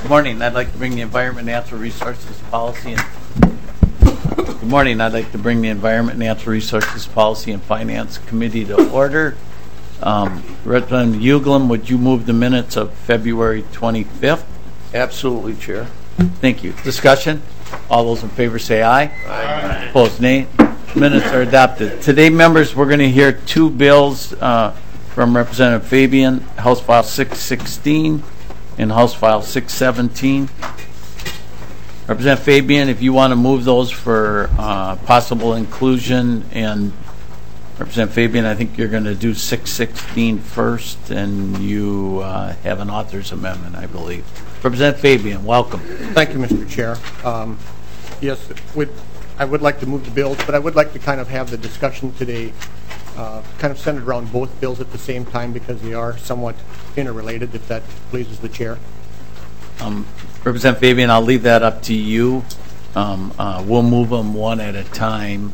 Good morning. I'd like to bring the Environment and Natural Resources Policy and Good morning. I'd like to bring the Environment and Natural Resources Policy and Finance Committee to order. Representative Uglum, would you move the minutes of February 25th? Absolutely, Chair. Thank you. Discussion? All those in favor say aye. Aye. Opposed, nay. Minutes are adopted. Today, members, we're going to hear two bills from Representative Fabian, House File 616 and House File 617. Representative Fabian, if you want to move those for possible inclusion, and Representative Fabian, I think you're going to do 616 first, and you have an author's amendment, I believe. Representative Fabian, welcome. Thank you, Mr. Chair. Yes, I would like to move the bills, but I would like to kind of have the discussion today kind of centered around both bills at the same time because they are somewhat interrelated, if that pleases the Chair. Representative Fabian, I'll leave that up to you. We'll move them one at a time,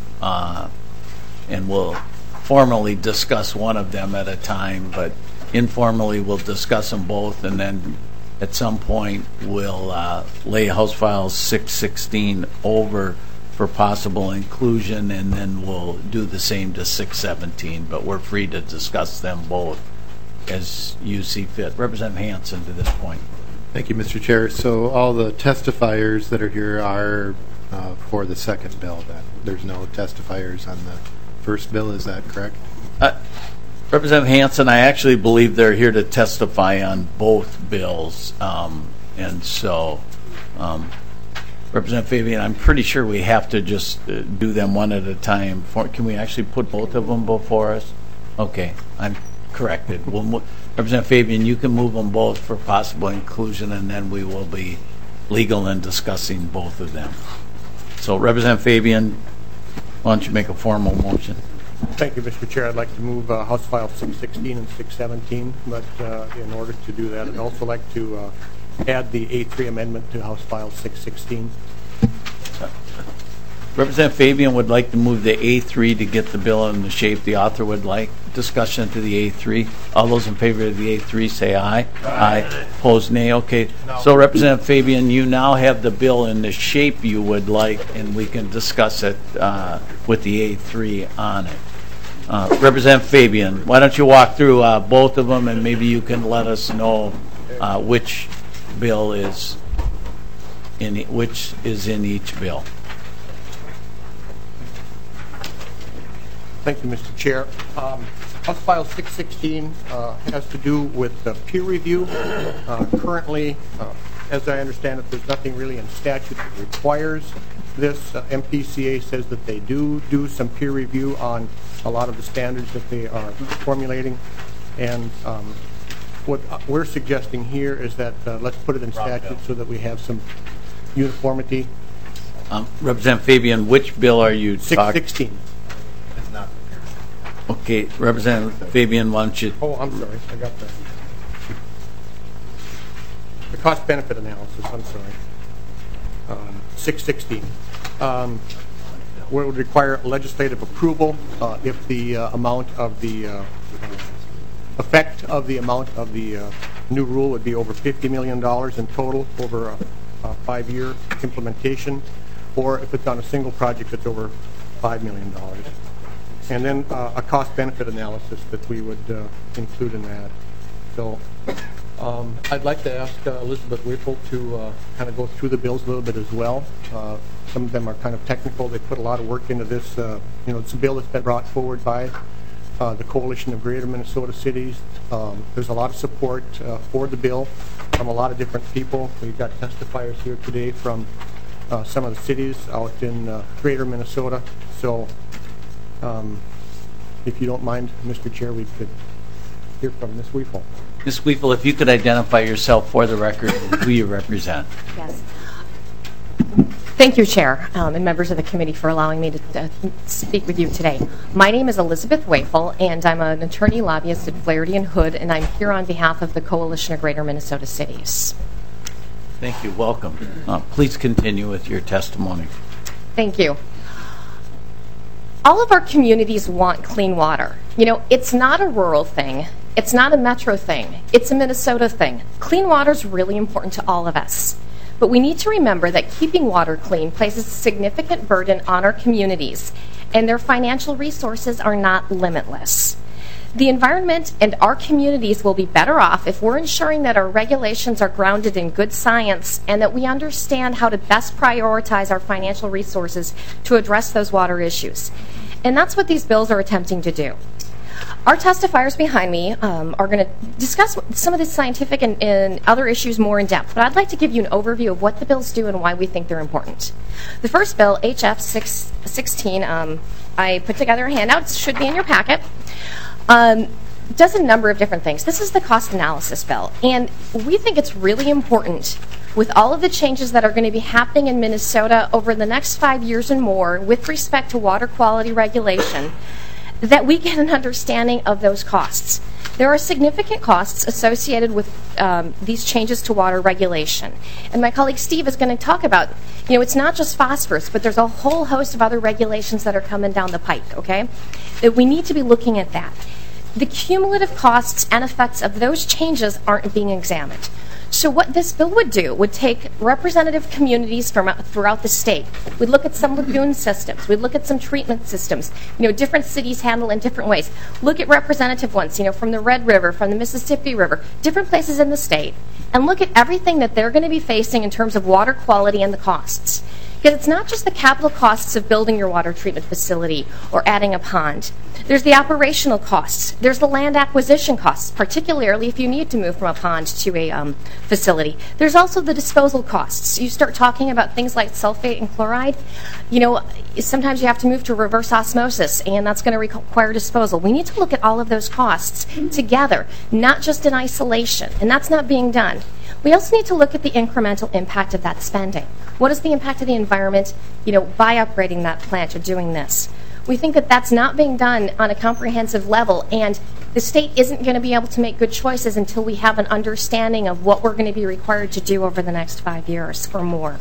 and we'll formally discuss one of them at a time, but informally we'll discuss them both, and then at some point we'll lay House File 616 over for possible inclusion, and then we'll do the same to 617, but we're free to discuss them both as you see fit. Representative Hansen to this point. Thank you, Mr. Chair. So all the testifiers that are here are for the second bill. That there's no testifiers on the first bill. Is that correct? Representative Hansen, I actually believe they're here to testify on both bills, and so Representative Fabian, I'm pretty sure we have to just do them one at a time. Can we actually put both of them before us? Okay, I'm corrected. Representative Fabian, you can move them both for possible inclusion, and then we will be legal in discussing both of them. So, Representative Fabian, why don't you make a formal motion? Thank you, Mr. Chair. I'd like to move House File 616 and 617, but in order to do that, I'd also like to add the A3 amendment to House File 616. Representative Fabian would like to move the A3 to get the bill in the shape the author would like. Discussion to the A3. All those in favor of the A3 say aye. Aye. Opposed, nay. Okay. No. So, Representative Fabian, you now have the bill in the shape you would like, and we can discuss it with the A3 on it. Representative Fabian, why don't you walk through both of them, and maybe you can let us know which bill is in each bill. Thank you, Mr. Chair. House File 616 has to do with peer review. Currently, as I understand it, there's nothing really in statute that requires this. MPCA says that they do some peer review on a lot of the standards that they are formulating. And what we're suggesting here is that let's put it in statute so that we have some uniformity. Representative Fabian, which bill are you talking? 616. Okay, Representative Fabian, why don't you... Oh, I'm sorry. I got the cost-benefit analysis. I'm sorry. 616. Where it would require legislative approval if the amount of the effect of the amount of the new rule would be over $50 million in total over a 5-year implementation, or if it's on a single project that's over $5 million. And then a cost-benefit analysis that we would include in that. So I'd like to ask Elizabeth Whipple to kind of go through the bills a little bit as well. Some of them are kind of technical. They put a lot of work into this. It's a bill that's been brought forward by the Coalition of Greater Minnesota Cities. There's a lot of support for the bill from a lot of different people. We've got testifiers here today from some of the cities out in Greater Minnesota. So if you don't mind, Mr. Chair, we could hear from Ms. Weefel. Ms. Weefel, if you could identify yourself for the record and who you represent. Yes. Thank you, Chair, and members of the committee for allowing me to speak with you today. My name is Elizabeth Weifel, and I'm an attorney lobbyist at Flaherty & Hood, and I'm here on behalf of the Coalition of Greater Minnesota Cities. Thank you. Welcome. Please continue with your testimony. Thank you. All of our communities want clean water. It's not a rural thing. It's not a Metro thing. It's a Minnesota thing. Clean water is really important to all of us. But we need to remember that keeping water clean places a significant burden on our communities, and their financial resources are not limitless. The environment and our communities will be better off if we're ensuring that our regulations are grounded in good science and that we understand how to best prioritize our financial resources to address those water issues. And that's what these bills are attempting to do. Our testifiers behind me are going to discuss some of the scientific and other issues more in depth, but I'd like to give you an overview of what the bills do and why we think they're important. The first bill, HF 616, I put together a handout. It should be in your packet. Does a number of different things. This is the cost analysis bill, and we think it's really important with all of the changes that are going to be happening in Minnesota over the next 5 years and more with respect to water quality regulation that we get an understanding of those costs. There are significant costs associated with these changes to water regulation. And my colleague Steve is going to talk about, it's not just phosphorus, but there's a whole host of other regulations that are coming down the pike, okay? That we need to be looking at that. The cumulative costs and effects of those changes aren't being examined. So what this bill would do would take representative communities from throughout the state. We'd look at some lagoon systems. We'd look at some treatment systems. Different cities handle in different ways. Look at representative ones, from the Red River, from the Mississippi River, different places in the state, and look at everything that they're going to be facing in terms of water quality and the costs. Because it's not just the capital costs of building your water treatment facility or adding a pond. There's the operational costs. There's the land acquisition costs, particularly if you need to move from a pond to a facility. There's also the disposal costs. You start talking about things like sulfate and chloride. Sometimes you have to move to reverse osmosis, and that's going to require disposal. We need to look at all of those costs together, not just in isolation, and that's not being done. We also need to look at the incremental impact of that spending. What is the impact of the environment, by upgrading that plant or doing this? We think that that's not being done on a comprehensive level, and the state isn't going to be able to make good choices until we have an understanding of what we're going to be required to do over the next 5 years or more.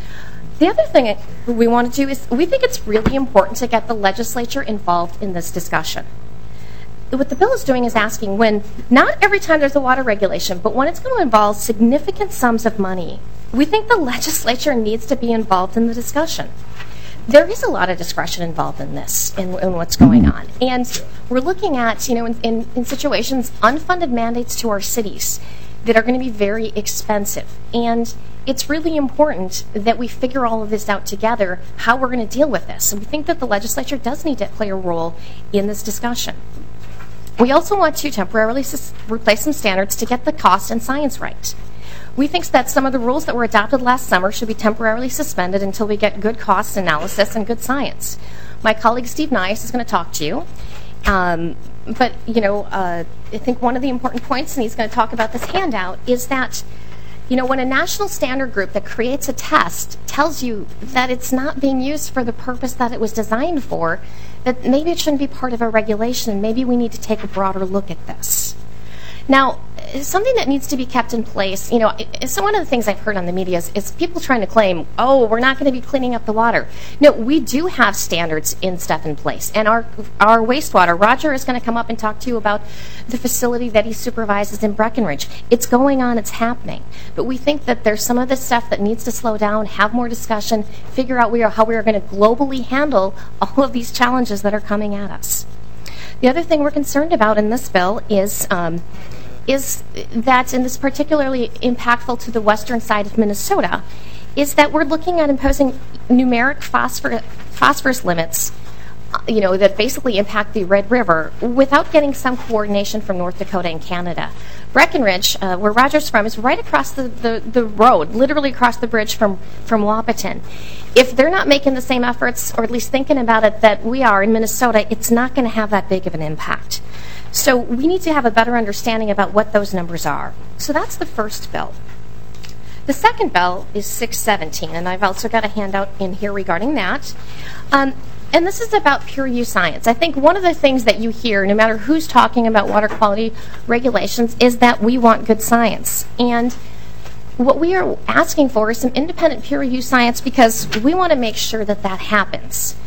The other thing we want to do is we think it's really important to get the legislature involved in this discussion. What the bill is doing is asking when, not every time there's a water regulation, but when it's going to involve significant sums of money, we think the legislature needs to be involved in the discussion. There is a lot of discretion involved in this, in what's going on. And we're looking at, in situations, unfunded mandates to our cities that are going to be very expensive. And it's really important that we figure all of this out together, how we're going to deal with this. And we think that the legislature does need to play a role in this discussion. We also want to temporarily replace some standards to get the cost and science right. We think that some of the rules that were adopted last summer should be temporarily suspended until we get good cost analysis and good science. My colleague Steve Nice is going to talk to you. But I think one of the important points, and he's going to talk about this handout, is that when a national standard group that creates a test tells you that it's not being used for the purpose that it was designed for, that maybe it shouldn't be part of a regulation, and maybe we need to take a broader look at this. Now, something that needs to be kept in place, so one of the things I've heard on the media is people trying to claim, we're not going to be cleaning up the water. No, we do have standards and stuff in place. And our wastewater, Roger is going to come up and talk to you about the facility that he supervises in Breckenridge. It's going on, it's happening. But we think that there's some of this stuff that needs to slow down, have more discussion, figure out how we are going to globally handle all of these challenges that are coming at us. The other thing we're concerned about in this bill is that, and this is particularly impactful to the western side of Minnesota, is that we're looking at imposing numeric phosphorus limits, that basically impact the Red River without getting some coordination from North Dakota and Canada. Breckenridge, where Roger's from, is right across the road, literally across the bridge from Wahpeton. If they're not making the same efforts, or at least thinking about it, that we are in Minnesota, it's not going to have that big of an impact. So we need to have a better understanding about what those numbers are. So that's the first bill. The second bill is 617, and I've also got a handout in here regarding that. And this is about peer review science. I think one of the things that you hear, no matter who's talking about water quality regulations, is that we want good science. And what we are asking for is some independent peer review science because we want to make sure that that happens.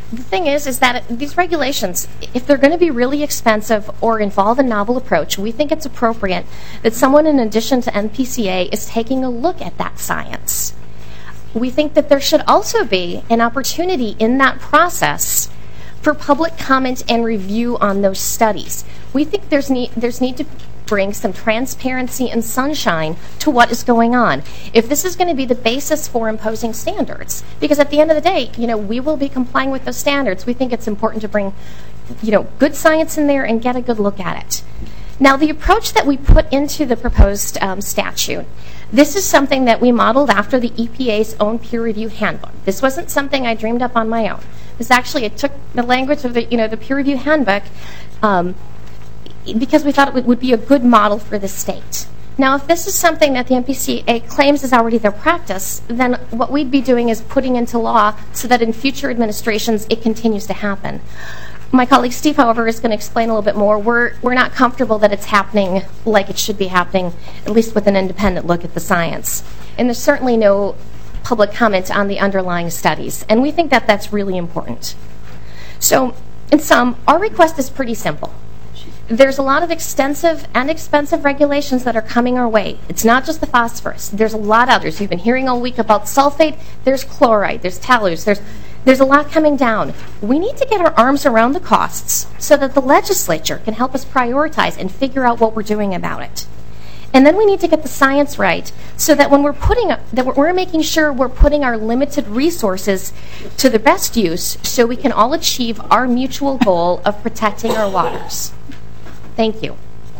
The thing is that these regulations, if they're going to be really expensive or involve a novel approach, we think it's appropriate that someone in addition to NPCA is taking a look at that science. We think that there should also be an opportunity in that process for public comment and review on those studies. We think there's need to bring some transparency and sunshine to what is going on. If this is going to be the basis for imposing standards, because at the end of the day, we will be complying with those standards, we think it's important to bring, good science in there and get a good look at it. Now, the approach that we put into the proposed statute, this is something that we modeled after the EPA's own peer review handbook. This wasn't something I dreamed up on my own. This actually, it took the language of the peer review handbook because we thought it would be a good model for the state. Now, if this is something that the NPCA claims is already their practice, then what we'd be doing is putting into law so that in future administrations it continues to happen. My colleague Steve, however, is going to explain a little bit more. We're not comfortable that it's happening like it should be happening, at least with an independent look at the science. And there's certainly no public comment on the underlying studies, and we think that that's really important. So, in sum, our request is pretty simple. There's a lot of extensive and expensive regulations that are coming our way. It's not just the phosphorus. There's a lot of others. You've been hearing all week about sulfate. There's chloride. There's tallus. There's a lot coming down. We need to get our arms around the costs so that the legislature can help us prioritize and figure out what we're doing about it. And then we need to get the science right so that when we're making sure we're putting our limited resources to the best use so we can all achieve our mutual goal of protecting our waters. Thank you.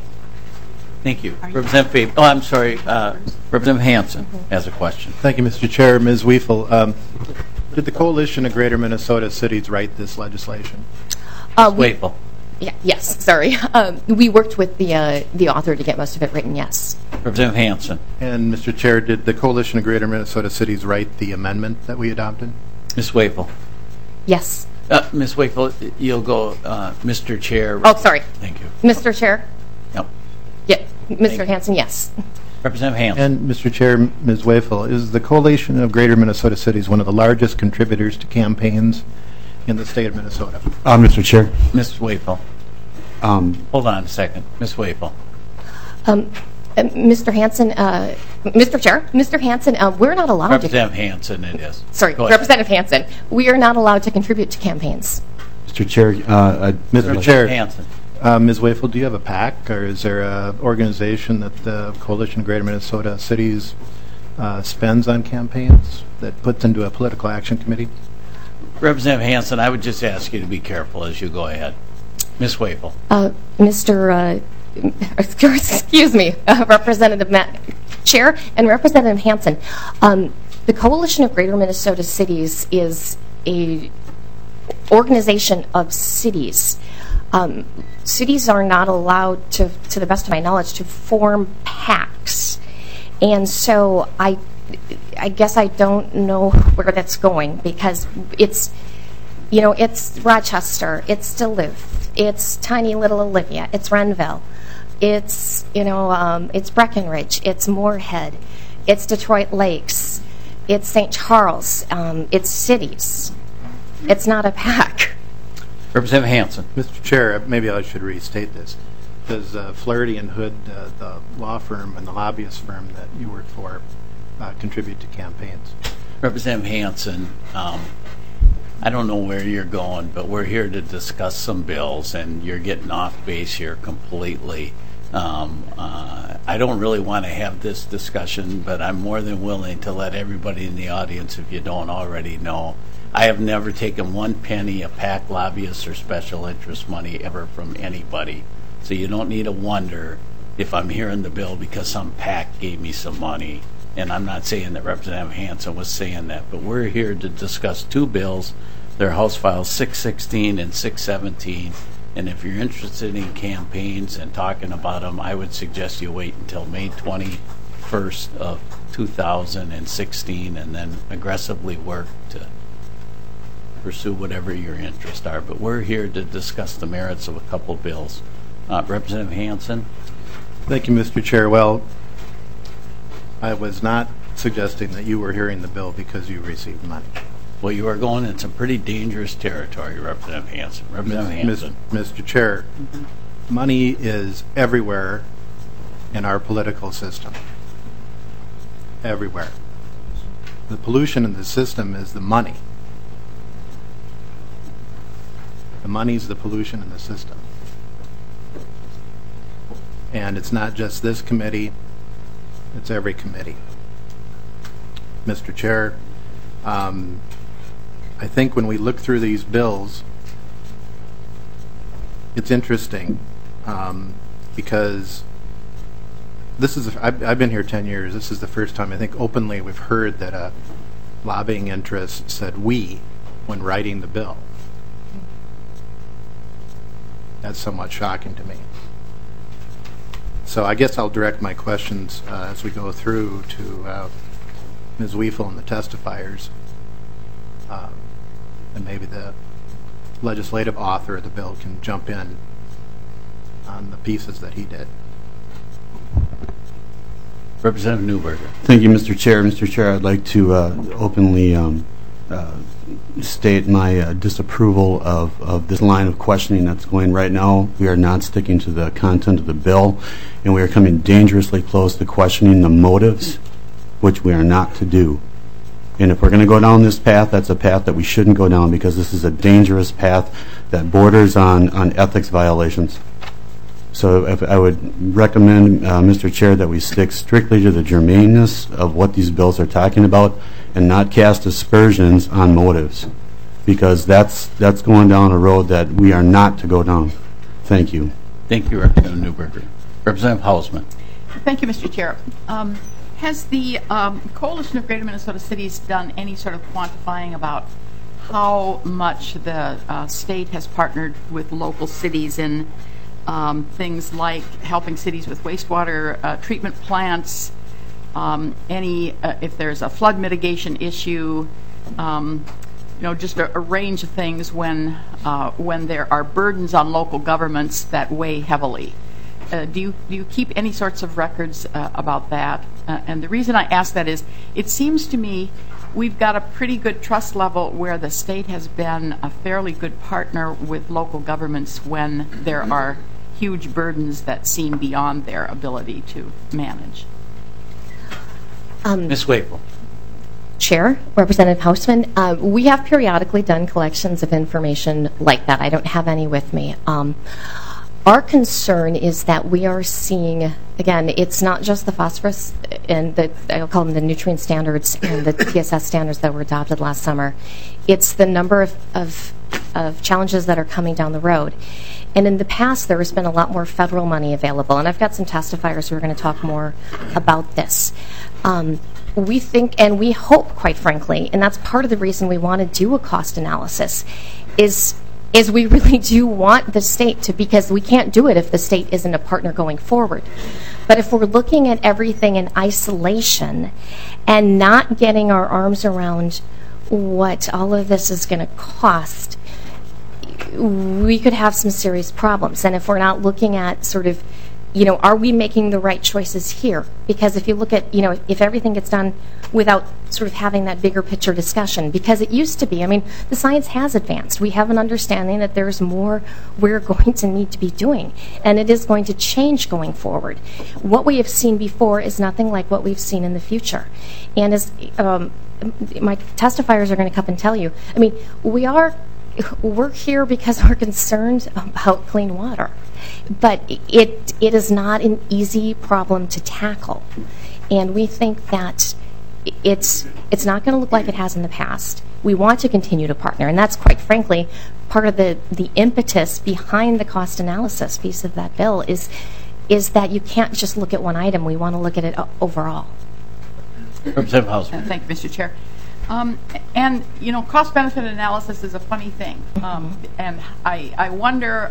Thank you. Representative Fabian. Oh, I'm sorry. Representative Hansen has a question. Thank you, Mr. Chair. Ms. Weifel, did the Coalition of Greater Minnesota Cities write this legislation? Weifel. Yes, sorry. We worked with the author to get most of it written, yes. Representative Hansen. And, Mr. Chair, did the Coalition of Greater Minnesota Cities write the amendment that we adopted? Ms. Weifel. Yes. Ms. Weifel, you'll go, Mr. Chair. Oh, sorry. Thank you. Mr. Chair? No. Yeah, Mr. Hansen, yes. Representative Hansen. And, Mr. Chair, Ms. Weifel, is the Coalition of Greater Minnesota Cities one of the largest contributors to campaigns in the state of Minnesota? Mr. Chair. Ms. Weifel. Hold on a second. Ms. Weifel. Mr. Hansen, Mr. Chair, Mr. Hansen, we're not allowed Representative Hansen, it is. Sorry, Representative Hansen. We are not allowed to contribute to campaigns. Mr. Chair. Mr. Chair. Hansen. Ms. Weifel, do you have a PAC, or is there an organization that the Coalition of Greater Minnesota Cities spends on campaigns that puts into a political action committee? Representative Hansen, I would just ask you to be careful as you go ahead. Ms. Weifel. Excuse me, Representative Chair and Representative Hansen. The Coalition of Greater Minnesota Cities is a organization of cities. Cities are not allowed to the best of my knowledge, to form PACs. And so I guess I don't know where that's going, because it's Rochester, it's Duluth, it's tiny little Olivia, it's Renville, it's it's Breckenridge, it's Moorhead, it's Detroit Lakes, it's St. Charles, it's cities. It's not a PAC. Representative Hansen. Mr. Chair, maybe I should restate this. Does Flaherty and Hood, the law firm and the lobbyist firm that you work for, contribute to campaigns? Representative Hansen, I don't know where you're going, but we're here to discuss some bills, and you're getting off base here completely. I don't really want to have this discussion, but I'm more than willing to let everybody in the audience, if you don't already know, I have never taken one penny of PAC lobbyists or special interest money ever from anybody. So you don't need to wonder if I'm hearing the bill because some PAC gave me some money. And I'm not saying that Representative Hansen was saying that, but we're here to discuss two bills. They're House Files 616 and 617. And if you're interested in campaigns and talking about them, I would suggest you wait until May 21st of 2016 and then aggressively work to pursue whatever your interests are. But we're here to discuss the merits of a couple bills. Representative Hansen. Thank you, Mr. Chair. Well, I was not suggesting that you were hearing the bill because you received money. Well, you are going in some pretty dangerous territory, Representative Hanson. Representative Hanson. Mr. Chair, money is everywhere in our political system. Everywhere. The pollution in the system is the money. The money's the pollution in the system. And it's not just this committee, it's every committee. Mr. Chair, I think when we look through these bills, it's interesting because this is, I've been here 10 years. This is the first time I think openly we've heard that a lobbying interest said "we" when writing the bill. That's somewhat shocking to me. So I guess I'll direct my questions as we go through to Ms. Weifel and the testifiers, and maybe the legislative author of the bill can jump in on the pieces that he did. Representative Newberger. Thank you, Mr. Chair. Mr. Chair, I'd like to openly state my disapproval of this line of questioning that's going right now. We are not sticking to the content of the bill, and we are coming dangerously close to questioning the motives, which we are not to do. And if we're going to go down this path, that's a path that we shouldn't go down, because this is a dangerous path that borders on ethics violations. So if I would recommend, Mr. Chair, that we stick strictly to the germaneness of what these bills are talking about and not cast aspersions on motives, because that's going down a road that we are not to go down. Thank you. Thank you, Representative Newberger. Representative Hausman. Thank you, Mr. Chair. Has the Coalition of Greater Minnesota Cities done any sort of quantifying about how much the state has partnered with local cities in things like helping cities with wastewater treatment plants, if there's a flood mitigation issue, just a range of things when there are burdens on local governments that weigh heavily? Do you keep any sorts of records about that? And the reason I ask that is, it seems to me we've got a pretty good trust level where the state has been a fairly good partner with local governments when there are huge burdens that seem beyond their ability to manage. Ms. Weifel. Chair, Representative Hausman, we have periodically done collections of information like that. I don't have any with me. Our concern is that we are seeing, again, it's not just the phosphorus and I'll call them the nutrient standards and the TSS standards that were adopted last summer. It's the number of challenges that are coming down the road. And in the past, there has been a lot more federal money available. And I've got some testifiers who are going to talk more about this. We think, and we hope, quite frankly, and that's part of the reason we want to do a cost analysis, is we really do want the state to, because we can't do it if the state isn't a partner going forward. But if we're looking at everything in isolation and not getting our arms around what all of this is going to cost, we could have some serious problems. And if we're not looking at sort of, are we making the right choices here? Because if you look at, if everything gets done without sort of having that bigger picture discussion, because it used to be, the science has advanced. We have an understanding that there's more we're going to need to be doing, and it is going to change going forward. What we have seen before is nothing like what we've seen in the future. And as my testifiers are going to come and tell you, we're here because we're concerned about clean water. But it is not an easy problem to tackle. And we think that it's not going to look like it has in the past. We want to continue to partner, and that's quite frankly part of the impetus behind the cost analysis piece of that bill is that you can't just look at one item. We want to look at it overall. Representative Hausman. Thank you, Mr. Chair. Cost-benefit analysis is a funny thing. And I wonder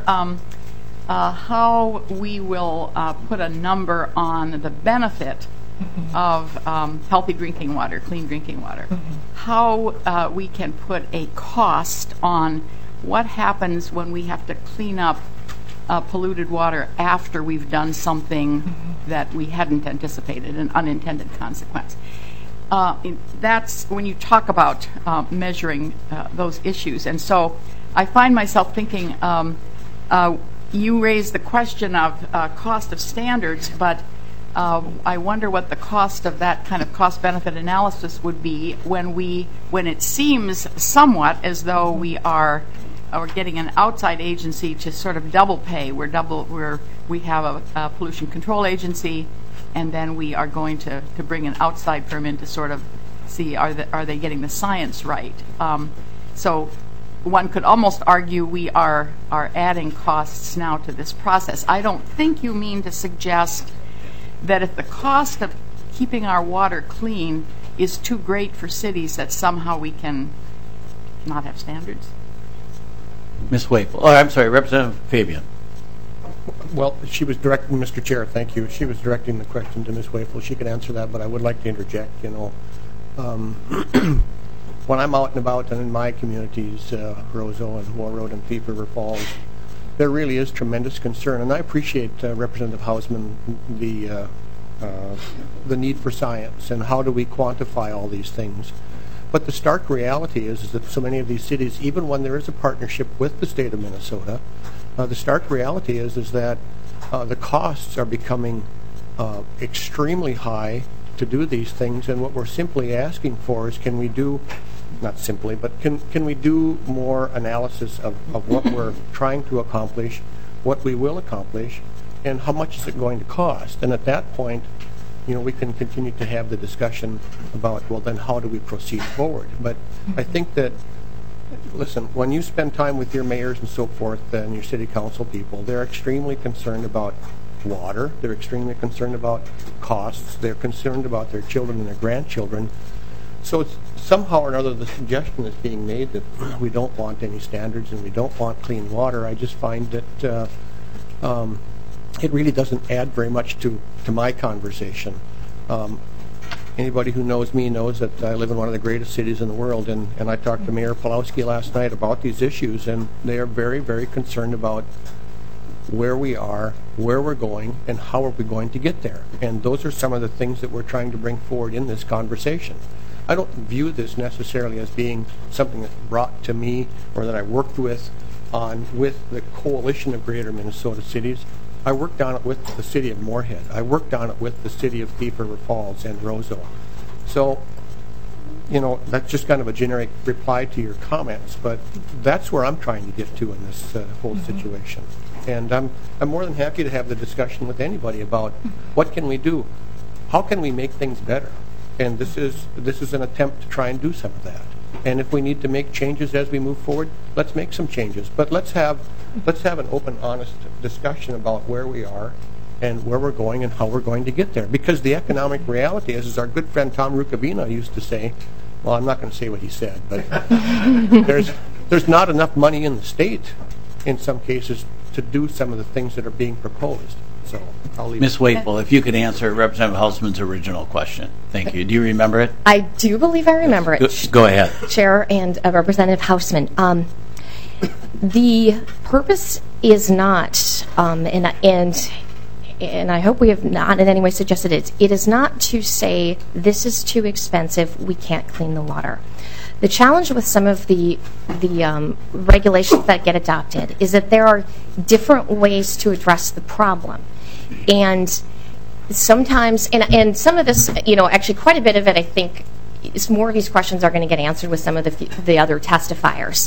how we will put a number on the benefit of healthy drinking water, clean drinking water. How we can put a cost on what happens when we have to clean up polluted water after we've done something that we hadn't anticipated, an unintended consequence. that's when you talk about measuring those issues. And so I find myself thinking, you raised the question of cost of standards, but I wonder what the cost of that kind of cost-benefit analysis would be when it seems somewhat as though we are getting an outside agency to sort of double pay. We have a pollution control agency, and then we are going to bring an outside firm in to sort of see are they getting the science right. So one could almost argue we are adding costs now to this process. I don't think you mean to suggest that if the cost of keeping our water clean is too great for cities, that somehow we can not have standards? Ms. Wapel. Oh, I'm sorry, Representative Fabian. Well, she was directing, Mr. Chair, thank you. She was directing the question to Ms. Wapel. She can answer that, but I would like to interject, when I'm out and about and in my communities, Roseau and Warroad and Thief River Falls, there really is tremendous concern, and I appreciate Representative Hausman the need for science and how do we quantify all these things. But the stark reality is that so many of these cities, even when there is a partnership with the state of Minnesota, the stark reality is that the costs are becoming extremely high to do these things, and what we're simply asking for is can we do, not simply, but can we do more analysis of what we're trying to accomplish, what we will accomplish, and how much is it going to cost? And at that point, we can continue to have the discussion about, well, then how do we proceed forward? But I think that, listen, when you spend time with your mayors and so forth and your city council people, they're extremely concerned about water. They're extremely concerned about costs. They're concerned about their children and their grandchildren. So it's somehow or another the suggestion is being made that we don't want any standards and we don't want clean water. I just find that it really doesn't add very much to my conversation. Anybody who knows me knows that I live in one of the greatest cities in the world, and I talked to Mayor Pawlowski last night about these issues, and they are very, very concerned about where we are, where we're going, and how are we going to get there. And those are some of the things that we're trying to bring forward in this conversation. I don't view this necessarily as being something that's brought to me or that I worked with the Coalition of Greater Minnesota Cities. I worked on it with the city of Moorhead. I worked on it with the city of Thief River Falls and Roseau. So, that's just kind of a generic reply to your comments, but that's where I'm trying to get to in this whole situation. And I'm more than happy to have the discussion with anybody about what can we do, how can we make things better, and this is an attempt to try and do some of that. And if we need to make changes as we move forward, let's make some changes. But let's have an open, honest discussion about where we are and where we're going and how we're going to get there. Because the economic reality is, as our good friend Tom Rukavina used to say, well, I'm not going to say what he said, but there's not enough money in the state in some cases to do some of the things that are being proposed. So I'll leave Ms. Wapel, if you could answer Representative Hausman's original question. Thank you. Do you remember it? I do believe I remember it. Go ahead. Chair and Representative Hausman. The purpose is not, and I hope we have not in any way suggested it is not to say this is too expensive, we can't clean the water. The challenge with some of the regulations that get adopted is that there are different ways to address the problem. And sometimes, and some of this, actually quite a bit of it, I think, is more of these questions are going to get answered with some of the other testifiers,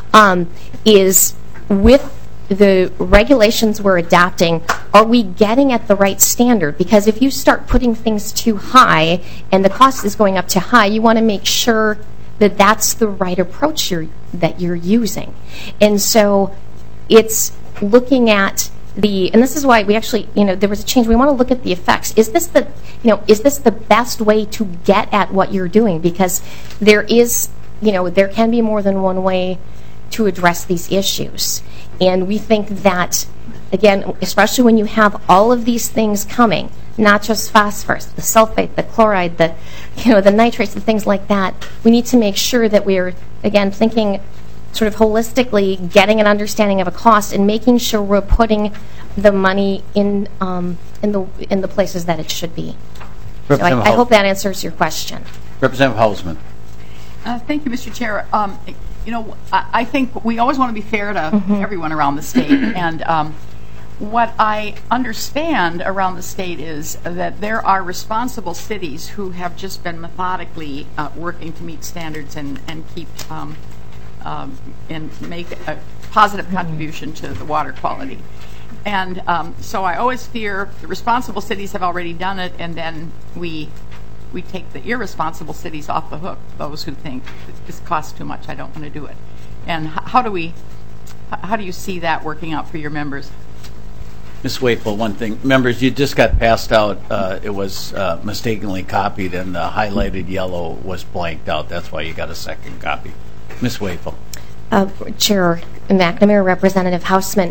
is with the regulations we're adopting, are we getting at the right standard? Because if you start putting things too high and the cost is going up too high, you want to make sure that that's the right approach that you're using. And so it's looking at and this is why we actually, there was a change. We want to look at the effects. Is this the best way to get at what you're doing? Because there is, there can be more than one way to address these issues. And we think that, again, especially when you have all of these things coming, not just phosphorus, the sulfate, the chloride, the nitrates and things like that, we need to make sure that we're, again, thinking sort of holistically, getting an understanding of a cost and making sure we're putting the money in the places that it should be. So Representative I hope that answers your question. Representative Hausman. Thank you, Mr. Chair. I think we always want to be fair to everyone around the state, and what I understand around the state is that there are responsible cities who have just been methodically working to meet standards and keep and make a positive contribution to the water quality. And so I always fear the responsible cities have already done it, and then we take the irresponsible cities off the hook, those who think this costs too much, I don't want to do it. And how do you see that working out for your members? Ms. Wakel, one thing. Members, you just got passed out. It was mistakenly copied, and the highlighted yellow was blanked out. That's why you got a second copy. Ms. Wakel. Chair McNamara, Representative Hausman.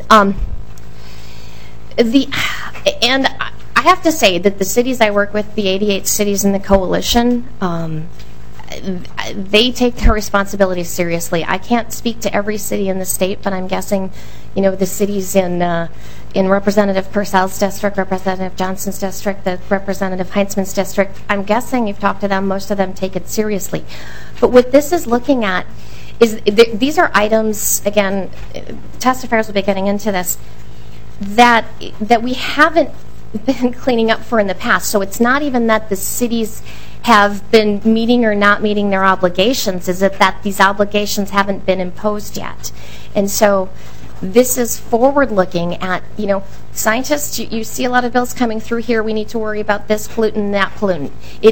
And I have to say that the cities I work with, the 88 cities in the coalition, they take their responsibilities seriously. I can't speak to every city in the state, but I'm guessing, the cities in Representative Purcell's district, Representative Johnson's district, the Representative Heinzman's district, I'm guessing you've talked to them, most of them take it seriously. But what this is looking at is these are items, again, testifiers will be getting into this, that we haven't been cleaning up for in the past. So it's not even that the cities have been meeting or not meeting their obligations, is it that these obligations haven't been imposed yet? And so this is forward-looking at, scientists, you see a lot of bills coming through here, we need to worry about this pollutant and that pollutant.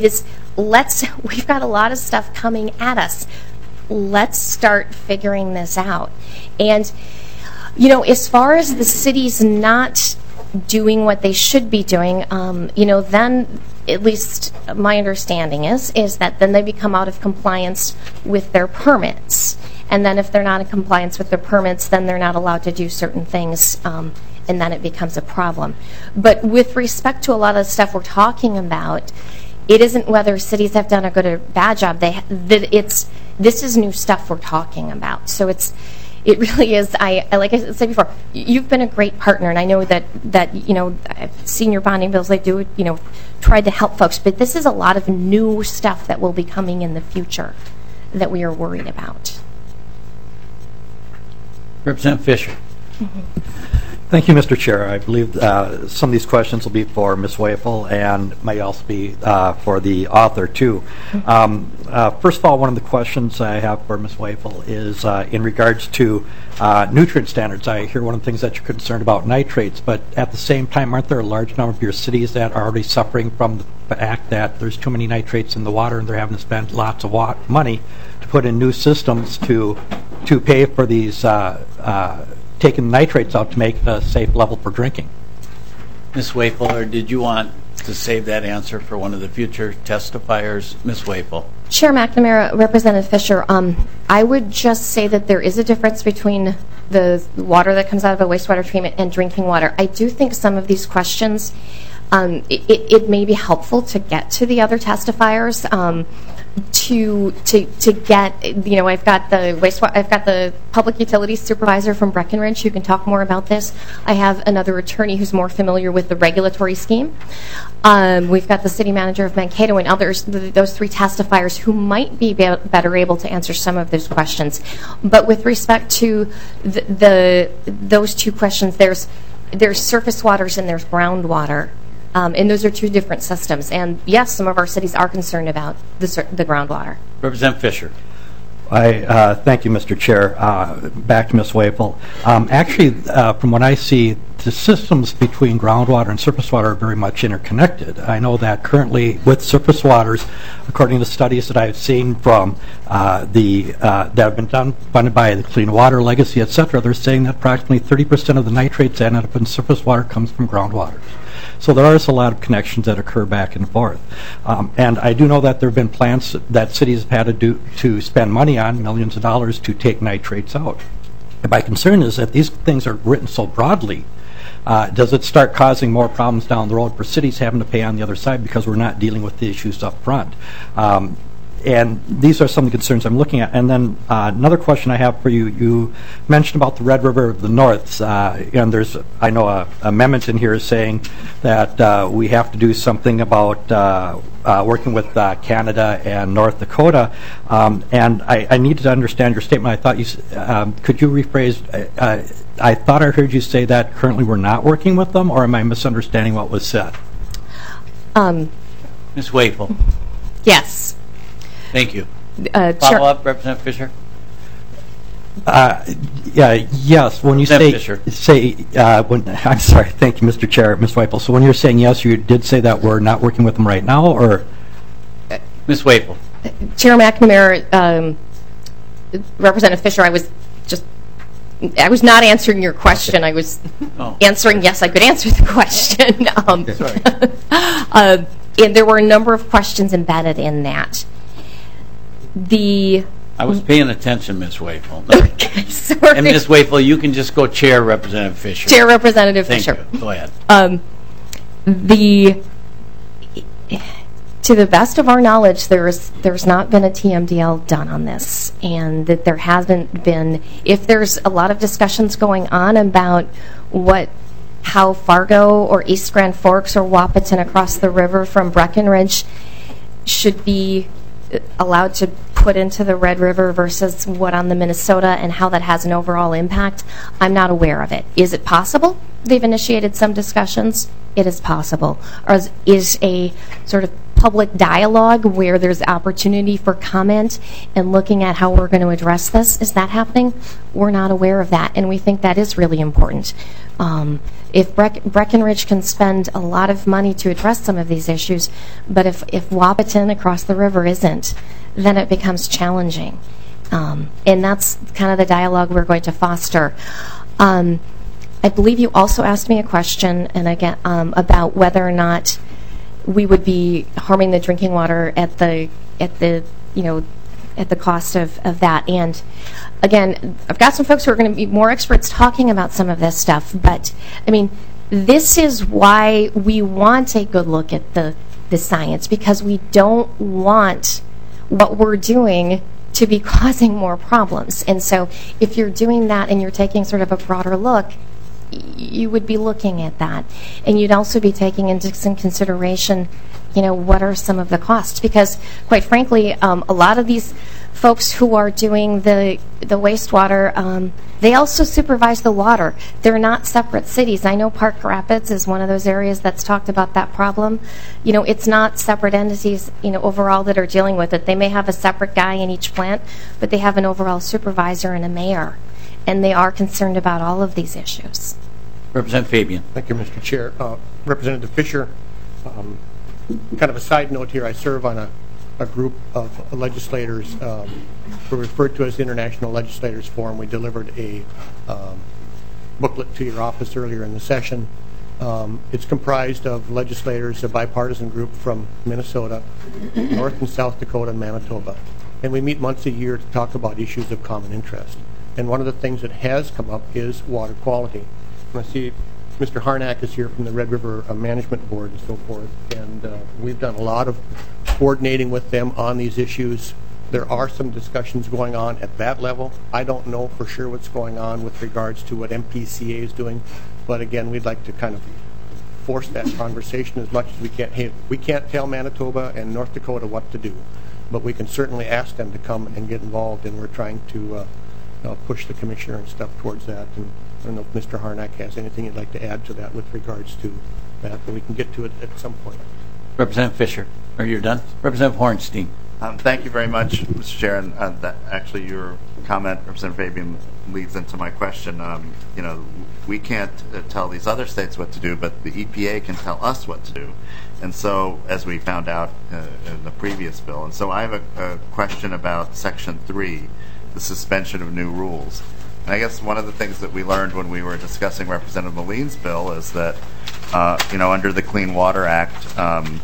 We've got a lot of stuff coming at us. Let's start figuring this out. And, as far as the cities not doing what they should be doing, then at least my understanding is that then they become out of compliance with their permits. And then if they're not in compliance with their permits, then they're not allowed to do certain things, and then it becomes a problem. But with respect to a lot of the stuff we're talking about, it isn't whether cities have done a good or bad job. This is new stuff we're talking about. So it really is. Like I said before, you've been a great partner, and I know that I've seen your bonding bills. They do, tried to help folks, but this is a lot of new stuff that will be coming in the future that we are worried about. Representative Fisher. Thank you, Mr. Chair. I believe some of these questions will be for Ms. Wakel and may also be for the author, too. First of all, one of the questions I have for Ms. Wakel is in regards to nutrient standards. I hear one of the things that you're concerned about nitrates, but at the same time, aren't there a large number of your cities that are already suffering from the fact that there's too many nitrates in the water and they're having to spend lots of money to put in new systems to pay for these taking nitrates out to make it a safe level for drinking? Ms. Wakel, or did you want to save that answer for one of the future testifiers? Ms. Wakel. Chair McNamara, Representative Fisher, I would just say that there is a difference between the water that comes out of a wastewater treatment and drinking water. I do think some of these questions, it may be helpful to get to the other testifiers to get, I've got the public utilities supervisor from Breckenridge who can talk more about this. I have another attorney who's more familiar with the regulatory scheme. We've got the city manager of Mankato and others, those three testifiers who might be better able to answer some of those questions. But with respect to those two questions, there's surface waters and there's groundwater. And those are two different systems. And yes, some of our cities are concerned about the groundwater. Representative Fisher. Thank you, Mr. Chair. Back to Ms. Wakel. Actually, from what I see, the systems between groundwater and surface water are very much interconnected. I know that currently with surface waters, according to studies that I've seen from that have been done funded by the Clean Water Legacy, et cetera, they're saying that approximately 30% of the nitrates that end up in surface water comes from groundwater. So there is a lot of connections that occur back and forth. And I do know that there have been plans that cities have had to spend money on, millions of dollars, to take nitrates out. And my concern is that these things are written so broadly, does it start causing more problems down the road for cities having to pay on the other side because we're not dealing with the issues up front? and these are some of the concerns I'm looking at. And then another question I have for you, you mentioned about the Red River of the North, and there's, I know, a amendment in here saying that we have to do something about working with Canada and North Dakota, and I needed to understand your statement. I thought you, could you rephrase, I thought I heard you say that currently we're not working with them, or am I misunderstanding what was said? Ms. Wafel. Yes. Thank you. Chair- Follow up, Representative Fisher? Yes. When you I'm sorry. Thank you, Mr. Chair, Ms. Weipel. So when you're saying yes, you did say that we're not working with them right now, or? Ms. Wafel. Chair McNamara, Representative Fisher, I was not answering your question. I was answering yes, I could answer the question. And there were a number of questions embedded in that. I was paying attention, Ms. Wafel. Okay, sorry. And Ms. Wafel, you can just go Chair Representative Fisher. Chair Representative Thank Fisher. You. Go ahead. To the best of our knowledge, there's not been a TMDL done on this, and that there hasn't been. If there's a lot of discussions going on about how Fargo or East Grand Forks or Wahpeton across the river from Breckenridge should be allowed to put into the Red River versus what on the Minnesota, and how that has an overall impact, I'm not aware of it. Is it possible? They've initiated some discussions. It is possible. Or is a sort of public dialogue where there's opportunity for comment and looking at how we're going to address this, is that happening? We're not aware of that, and we think that is really important. If Breckenridge can spend a lot of money to address some of these issues, but if Wahpeton across the river isn't, then it becomes challenging. And that's kind of the dialogue we're going to foster. I believe you also asked me a question, and again, about whether or not we would be harming the drinking water at the cost of that. And again, I've got some folks who are going to be more experts talking about some of this stuff, but I mean, this is why we want a good look at the science, because we don't want what we're doing to be causing more problems. And so if you're doing that and you're taking sort of a broader look, you would be looking at that. And you'd also be taking into some consideration, what are some of the costs? Because, quite frankly, a lot of these folks who are doing the wastewater, they also supervise the water. They're not separate cities. I know Park Rapids is one of those areas that's talked about that problem. It's not separate entities, overall that are dealing with it. They may have a separate guy in each plant, but they have an overall supervisor and a mayor. And they are concerned about all of these issues. Representative Fabian. Thank you, Mr. Chair. Representative Fisher, kind of a side note here, I serve on a group of legislators who are referred to as the International Legislators Forum. We delivered a booklet to your office earlier in the session. It's comprised of legislators, a bipartisan group from Minnesota, North and South Dakota, and Manitoba. And we meet once a year to talk about issues of common interest. And one of the things that has come up is water quality. And I see Mr. Harnack is here from the Red River Management Board and so forth, and we've done a lot of coordinating with them on these issues. There are some discussions going on at that level. I don't know for sure what's going on with regards to what MPCA is doing, but again, we'd like to kind of force that conversation as much as we can. Hey, we can't tell Manitoba and North Dakota what to do, but we can certainly ask them to come and get involved, and we're trying to push the commissioner and stuff towards that. And I don't know if Mr. Harnack has anything he'd like to add to that with regards to that, but we can get to it at some point. Representative Fisher, are you done? Representative Hornstein. Thank you very much, Mr. Chair. And actually, your comment, Representative Fabian, leads into my question. We can't tell these other states what to do, but the EPA can tell us what to do. And so, as we found out in the previous bill, and so I have a question about Section 3, the suspension of new rules. And I guess one of the things that we learned when we were discussing Representative Moline's bill is that, under the Clean Water Act,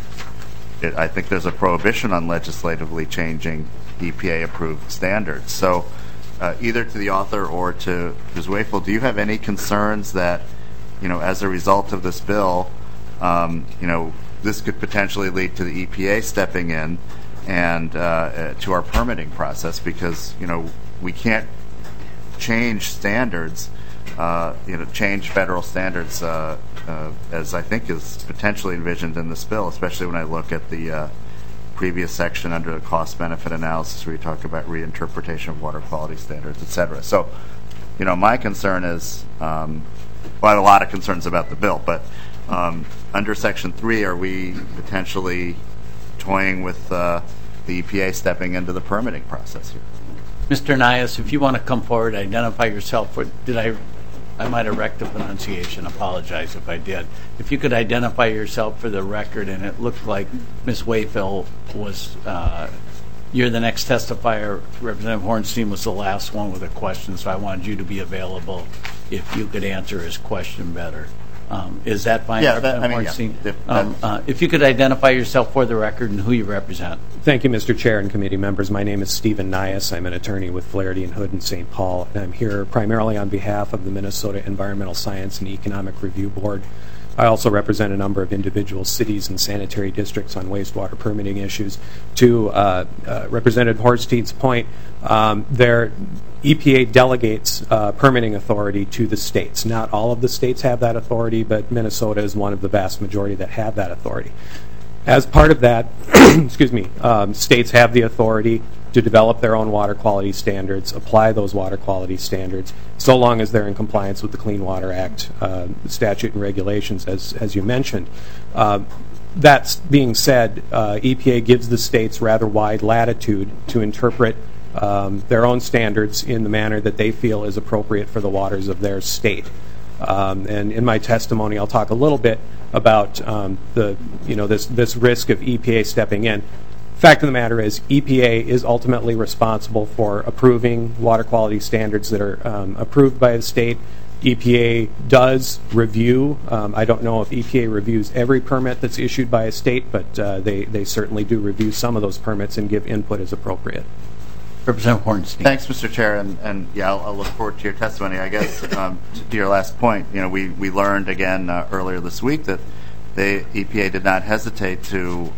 I think there's a prohibition on legislatively changing EPA-approved standards. So either to the author or to Ms. Wafel, do you have any concerns that, as a result of this bill, this could potentially lead to the EPA stepping in and to our permitting process, because we can't change standards, change federal standards as I think is potentially envisioned in this bill, especially when I look at the previous section under the cost-benefit analysis where you talk about reinterpretation of water quality standards, et cetera. So, my concern is, I have a lot of concerns about the bill, but under Section 3, are we potentially toying with the EPA stepping into the permitting process here? Mr. Nias, if you want to come forward, identify yourself. I might have wrecked the pronunciation. Apologize if I did. If you could identify yourself for the record, and it looked like Ms. Wayfill was, you're the next testifier. Representative Hornstein was the last one with a question, so I wanted you to be available if you could answer his question better. Is that fine, Representative Hornstein? Yeah. If you could identify yourself for the record and who you represent. Thank you, Mr. Chair and committee members. My name is Stephen Nias. I'm an attorney with Flaherty and Hood in St. Paul, and I'm here primarily on behalf of the Minnesota Environmental Science and Economic Review Board. I also represent a number of individual cities and sanitary districts on wastewater permitting issues. To Representative Hornstein's point, their EPA delegates permitting authority to the states. Not all of the states have that authority, but Minnesota is one of the vast majority that have that authority. As part of that, states have the authority to develop their own water quality standards, apply those water quality standards, so long as they're in compliance with the Clean Water Act statute and regulations, as you mentioned. That being said, EPA gives the states rather wide latitude to interpret their own standards in the manner that they feel is appropriate for the waters of their state. And in my testimony, I'll talk a little bit about this risk of EPA stepping in. Fact of the matter is, EPA is ultimately responsible for approving water quality standards that are approved by the state. EPA does review. I don't know if EPA reviews every permit that's issued by a state, but they certainly do review some of those permits and give input as appropriate. Representative Hornstein. Thanks, Mr. Chair, and I'll look forward to your testimony. I guess to your last point, we learned again earlier this week that the EPA did not hesitate to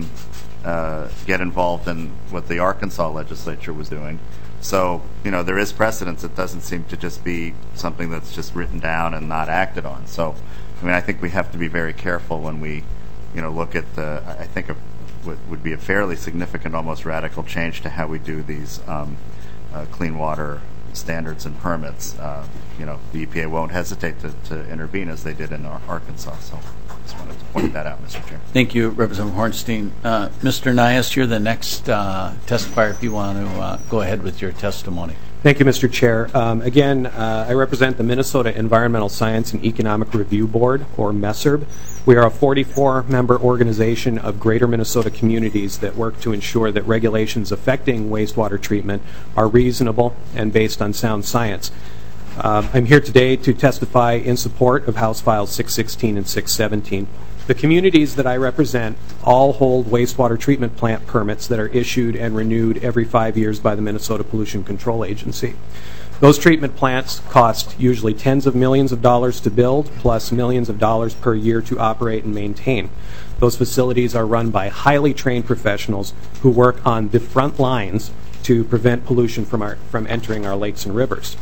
get involved in what the Arkansas legislature was doing. So, there is precedence. It doesn't seem to just be something that's just written down and not acted on. So, I think we have to be very careful when we, look at I think what would be a fairly significant, almost radical change to how we do these clean water standards and permits. The EPA won't hesitate to intervene as they did in Arkansas. So I just wanted to point that out, Mr. Chair. Thank you, Representative Hornstein. Mr. Nias, you're the next testifier if you want to go ahead with your testimony. Thank you, Mr. Chair. Again, I represent the Minnesota Environmental Science and Economic Review Board, or MESRB. We are a 44-member organization of greater Minnesota communities that work to ensure that regulations affecting wastewater treatment are reasonable and based on sound science. I'm here today to testify in support of House Files 616 and 617. The communities that I represent all hold wastewater treatment plant permits that are issued and renewed every 5 years by the Minnesota Pollution Control Agency. Those treatment plants cost usually tens of millions of dollars to build, plus millions of dollars per year to operate and maintain. Those facilities are run by highly trained professionals who work on the front lines to prevent pollution from entering our lakes and rivers.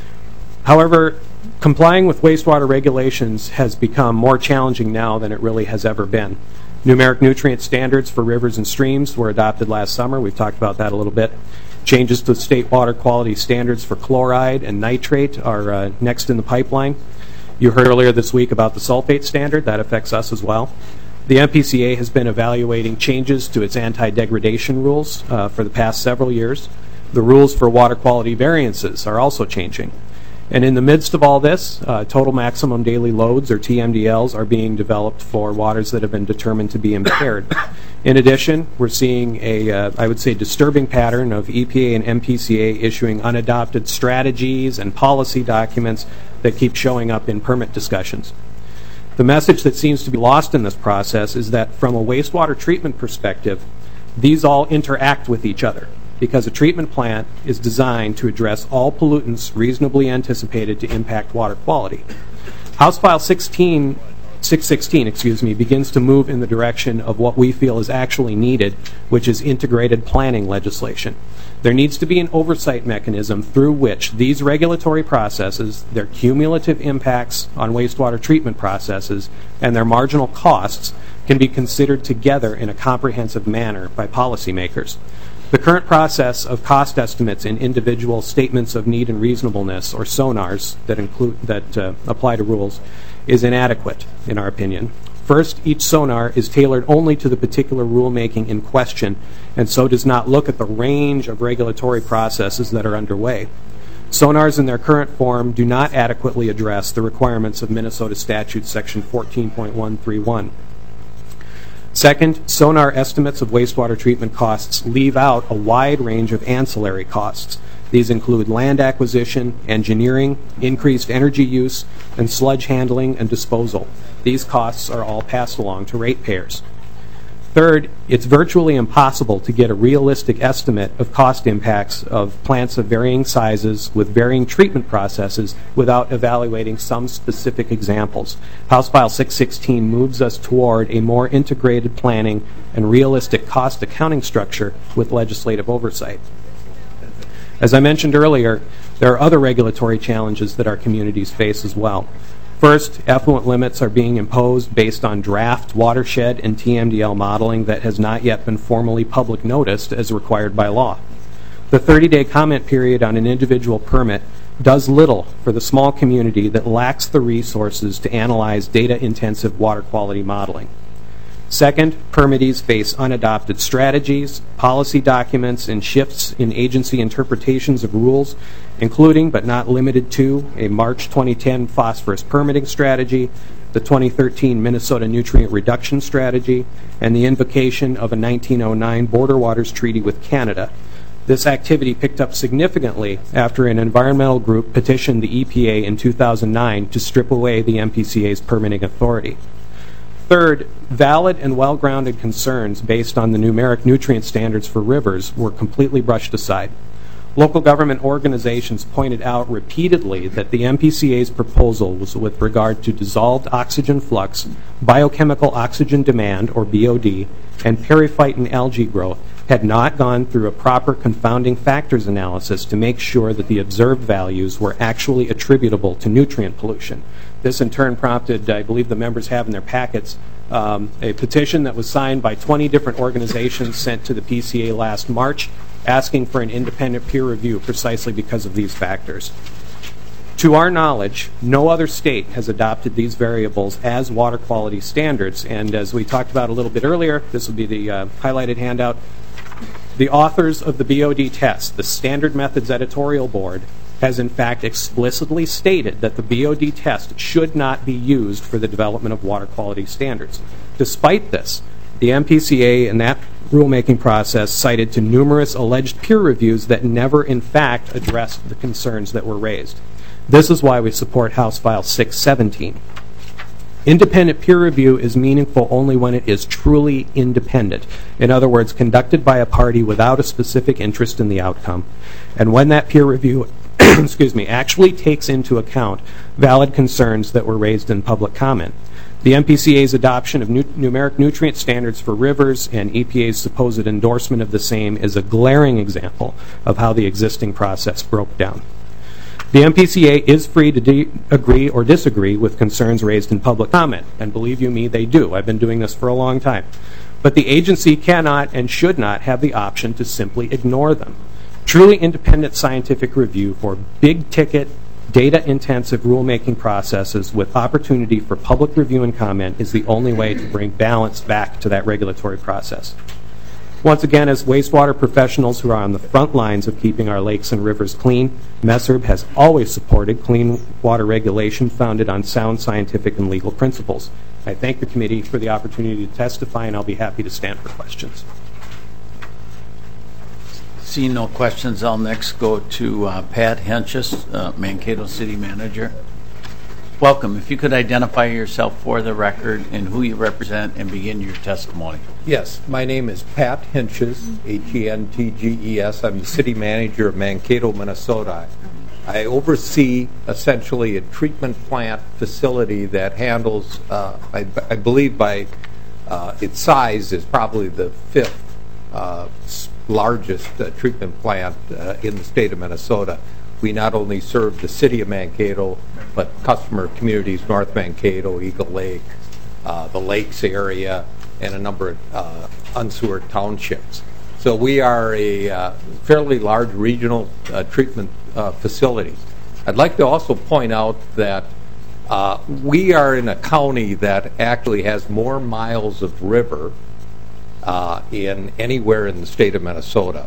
However, complying with wastewater regulations has become more challenging now than it really has ever been. Numeric nutrient standards for rivers and streams were adopted last summer. We've talked about that a little bit. Changes to state water quality standards for chloride and nitrate are next in the pipeline. You heard earlier this week about the sulfate standard. That affects us as well. The MPCA has been evaluating changes to its anti-degradation rules for the past several years. The rules for water quality variances are also changing. And in the midst of all this, total maximum daily loads, or TMDLs, are being developed for waters that have been determined to be impaired. In addition, we're seeing I would say, disturbing pattern of EPA and MPCA issuing unadopted strategies and policy documents that keep showing up in permit discussions. The message that seems to be lost in this process is that from a wastewater treatment perspective, these all interact with each other, because a treatment plant is designed to address all pollutants reasonably anticipated to impact water quality. House File 16 616, begins to move in the direction of what we feel is actually needed, which is integrated planning legislation. There needs to be an oversight mechanism through which these regulatory processes, their cumulative impacts on wastewater treatment processes, and their marginal costs can be considered together in a comprehensive manner by policymakers. The current process of cost estimates in individual statements of need and reasonableness, or SONARs, that apply to rules, is inadequate, in our opinion. First, each SONAR is tailored only to the particular rulemaking in question, and so does not look at the range of regulatory processes that are underway. SONARs in their current form do not adequately address the requirements of Minnesota Statute Section 14.131. Second, SONAR estimates of wastewater treatment costs leave out a wide range of ancillary costs. These include land acquisition, engineering, increased energy use, and sludge handling and disposal. These costs are all passed along to ratepayers. Third, it's virtually impossible to get a realistic estimate of cost impacts of plants of varying sizes with varying treatment processes without evaluating some specific examples. House File 616 moves us toward a more integrated planning and realistic cost accounting structure with legislative oversight. As I mentioned earlier, there are other regulatory challenges that our communities face as well. First, effluent limits are being imposed based on draft watershed and TMDL modeling that has not yet been formally public noticed as required by law. The 30-day comment period on an individual permit does little for the small community that lacks the resources to analyze data-intensive water quality modeling. Second, permittees face unadopted strategies, policy documents, and shifts in agency interpretations of rules, including but not limited to a March 2010 phosphorus permitting strategy, the 2013 Minnesota Nutrient Reduction Strategy, and the invocation of a 1909 Border Waters Treaty with Canada. This activity picked up significantly after an environmental group petitioned the EPA in 2009 to strip away the MPCA's permitting authority. Third, valid and well-grounded concerns based on the numeric nutrient standards for rivers were completely brushed aside. Local government organizations pointed out repeatedly that the MPCA's proposal was with regard to dissolved oxygen flux, biochemical oxygen demand, or BOD, and periphyton algae growth had not gone through a proper confounding factors analysis to make sure that the observed values were actually attributable to nutrient pollution. This in turn prompted, I believe the members have in their packets, a petition that was signed by 20 different organizations sent to the PCA last March asking for an independent peer review precisely because of these factors. To our knowledge, no other state has adopted these variables as water quality standards, and as we talked about a little bit earlier, this will be the highlighted handout. The authors of the BOD test, the Standard Methods Editorial Board, has in fact explicitly stated that the BOD test should not be used for the development of water quality standards. Despite this, the MPCA in that rulemaking process cited to numerous alleged peer reviews that never in fact addressed the concerns that were raised. This is why we support House File 617. Independent peer review is meaningful only when it is truly independent. In other words, conducted by a party without a specific interest in the outcome. And when that peer review actually takes into account valid concerns that were raised in public comment. The MPCA's adoption of numeric nutrient standards for rivers and EPA's supposed endorsement of the same is a glaring example of how the existing process broke down. The MPCA is free to agree or disagree with concerns raised in public comment, and believe you me, they do. I've been doing this for a long time. But the agency cannot and should not have the option to simply ignore them. Truly independent scientific review for big-ticket, data-intensive rulemaking processes with opportunity for public review and comment is the only way to bring balance back to that regulatory process. Once again, as wastewater professionals who are on the front lines of keeping our lakes and rivers clean, MESRB has always supported clean water regulation founded on sound scientific and legal principles. I thank the committee for the opportunity to testify, and I'll be happy to stand for questions. Seeing no questions, I'll next go to Pat Hentges, Mankato City Manager. Welcome. If you could identify yourself for the record and who you represent and begin your testimony. Yes, my name is Pat Hentges, Hentges. I'm the City Manager of Mankato, Minnesota. I oversee essentially a treatment plant facility that handles, I believe by its size, is probably the 5th largest treatment plant in the state of Minnesota. We not only serve the city of Mankato, but customer communities, North Mankato, Eagle Lake, the Lakes area, and a number of unsewered townships. So we are a fairly large regional treatment facility. I'd like to also point out that we are in a county that actually has more miles of river in anywhere in the state of Minnesota.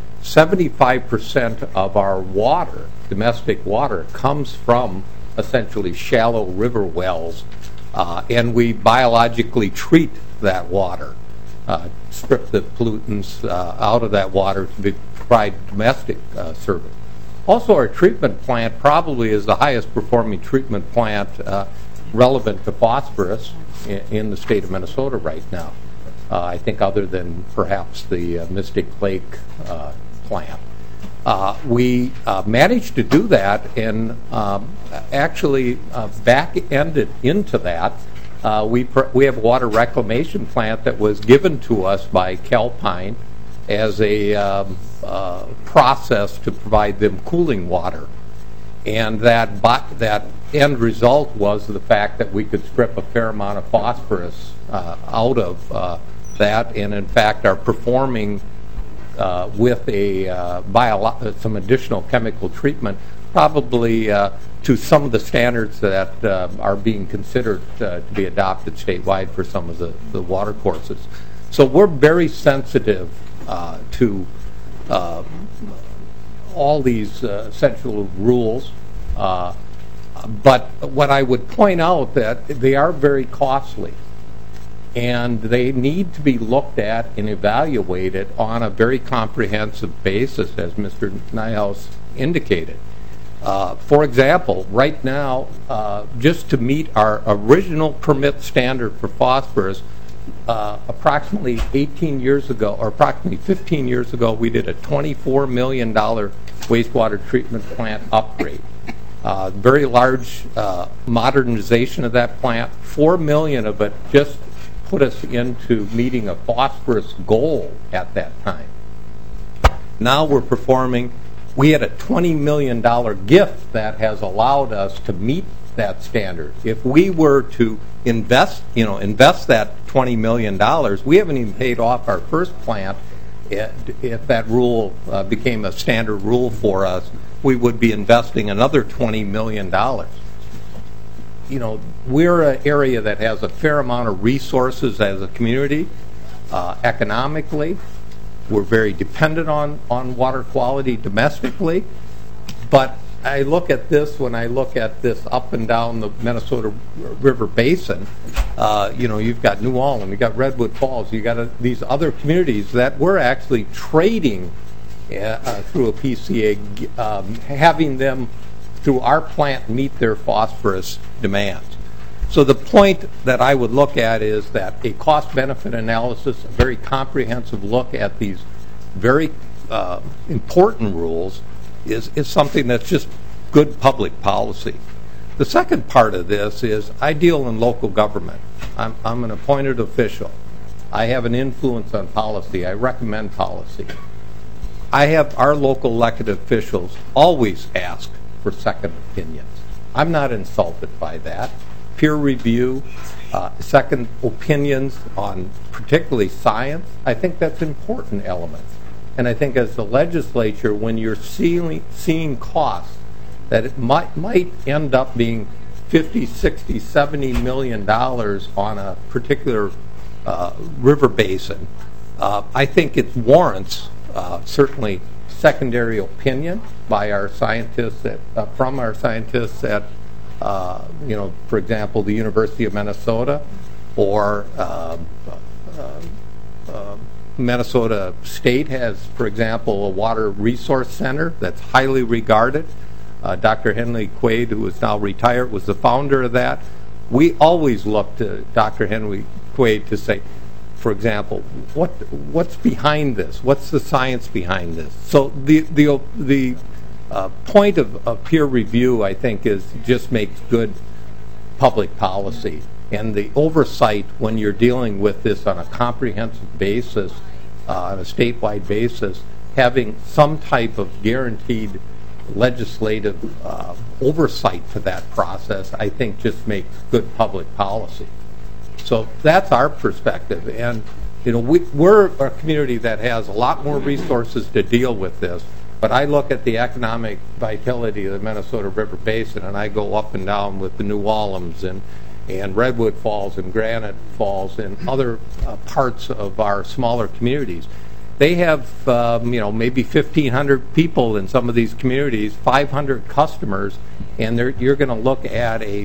75% of our water, domestic water, comes from essentially shallow river wells, and we biologically treat that water, strip the pollutants out of that water to provide domestic service. Also, our treatment plant probably is the highest performing treatment plant relevant to phosphorus in the state of Minnesota right now. I think other than perhaps the Mystic Lake plant. We managed to do that and actually back-ended into that. We have a water reclamation plant that was given to us by Calpine as a process to provide them cooling water. And that end result was the fact that we could strip a fair amount of phosphorus out of that, and in fact are performing with some additional chemical treatment, probably to some of the standards that are being considered to be adopted statewide for some of the water courses. So we're very sensitive to all these essential rules, but what I would point out that they are very costly, and they need to be looked at and evaluated on a very comprehensive basis, as Mr. Nyhaus indicated. For example, right now, just to meet our original permit standard for phosphorus, approximately 18 years ago, or approximately 15 years ago, we did a $24 million wastewater treatment plant upgrade. Very large modernization of that plant. $4 million of it just put us into meeting a phosphorus goal at that time. Now we're performing, we had a $20 million gift that has allowed us to meet that standard. If we were to invest that $20 million, we haven't even paid off our first plant. If that rule became a standard rule for us, we would be investing another $20 million. We're an area that has a fair amount of resources as a community. Economically, we're very dependent on water quality domestically, but I look at this, when I look at this up and down the Minnesota River Basin, you've got New Ulm, you've got Redwood Falls, you've got these other communities that we're actually trading through a PCA, having them through our plant meet their phosphorus demands. So the point that I would look at is that a cost-benefit analysis, a very comprehensive look at these very important rules is something that's just good public policy. The second part of this is I deal in local government. I'm an appointed official. I have an influence on policy. I recommend policy. I have our local elected officials always ask for second opinions. I'm not insulted by that. Peer review, second opinions on particularly science, I think that's important element. And I think as the legislature, when you're seeing costs, that it might end up being $50, $60, $70 million on a particular river basin, I think it warrants certainly secondary opinion by our scientists from our scientists at for example, the University of Minnesota or Minnesota State has, for example, a water resource center that's highly regarded. Dr. Henry Quaid, who is now retired, was the founder of that. We always look to Dr. Henry Quaid to say, for example, what's behind this? What's the science behind this? So the point of peer review, I think, just makes good public policy. And the oversight when you're dealing with this on a comprehensive basis, on a statewide basis, having some type of guaranteed legislative oversight for that process, I think just makes good public policy. So that's our perspective. And we're a community that has a lot more resources to deal with this. But I look at the economic vitality of the Minnesota River Basin, and I go up and down with the New Orleans and Redwood Falls and Granite Falls and other parts of our smaller communities. They have, maybe 1,500 people in some of these communities, 500 customers, and you're going to look at a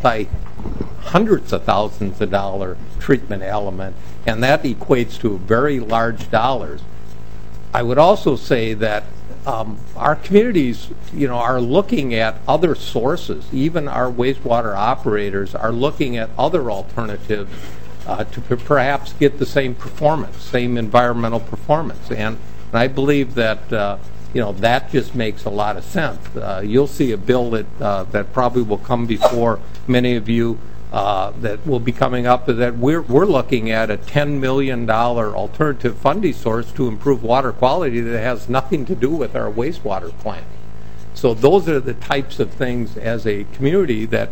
hundreds of thousands of dollar treatment element, and that equates to very large dollars. I would also say that our communities, are looking at other sources. Even our wastewater operators are looking at other alternatives to perhaps get the same performance, same environmental performance. And I believe that that just makes a lot of sense. You'll see a bill that probably will come before many of you that will be coming up, that we're looking at a $10 million alternative funding source to improve water quality that has nothing to do with our wastewater plant. So those are the types of things as a community that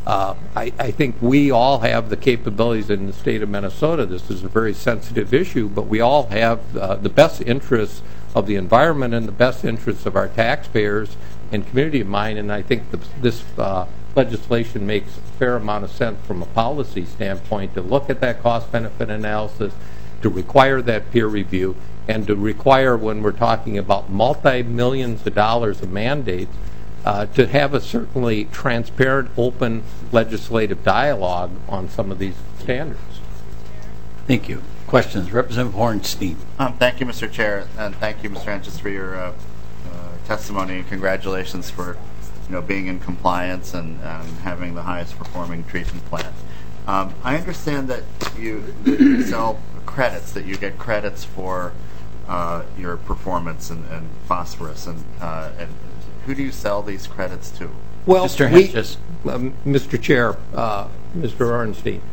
I think we all have the capabilities in the state of Minnesota. This is a very sensitive issue, but we all have the best interests of the environment and the best interests of our taxpayers and community in mind, and I think this legislation makes a fair amount of sense from a policy standpoint to look at that cost-benefit analysis, to require that peer review, and to require, when we're talking about multi-millions of dollars of mandates, to have a certainly transparent, open legislative dialogue on some of these standards. Thank you. Questions? Representative Hornstein. Thank you, Mr. Chair, and thank you, Mr. Henches, for your testimony, and congratulations for being in compliance and having the highest performing treatment plant. I understand that you sell credits, that you get credits for your performance and phosphorus, and who do you sell these credits to? Well, Mr. Henches. Mr. Chair, Mr. Ornstein,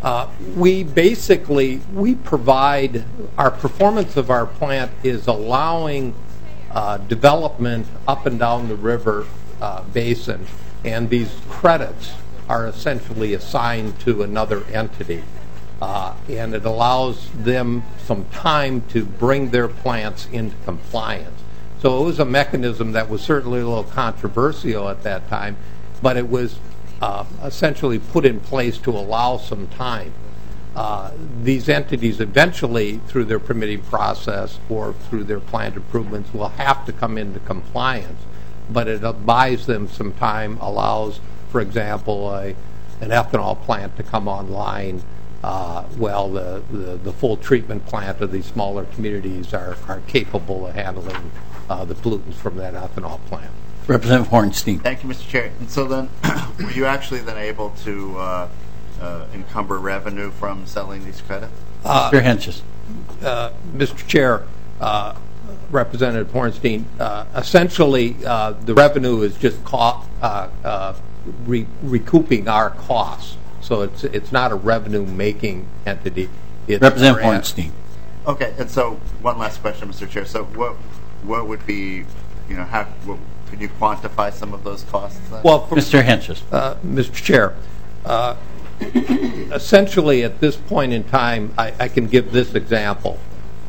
we provide, our performance of our plant is allowing development up and down the river basin, and these credits are essentially assigned to another entity, and it allows them some time to bring their plants into compliance. So it was a mechanism that was certainly a little controversial at that time, but it was essentially put in place to allow some time. These entities eventually, through their permitting process or through their plant improvements, will have to come into compliance, but it buys them some time, allows, for example, an ethanol plant to come online while the full treatment plant of these smaller communities are capable of handling the pollutants from that ethanol plant. Representative Hornstein. Thank you, Mr. Chair. And so then, were you actually then able to encumber revenue from selling these credits? Mr. Henches. Mr. Chair, Representative Hornstein, essentially the revenue is just recouping our costs. So it's not a revenue-making entity. Representative Hornstein. Okay, and so one last question, Mr. Chair. So what would be, could you quantify some of those costs then? Well, Mr. Henches. Mr. Chair, essentially at this point in time, I can give this example.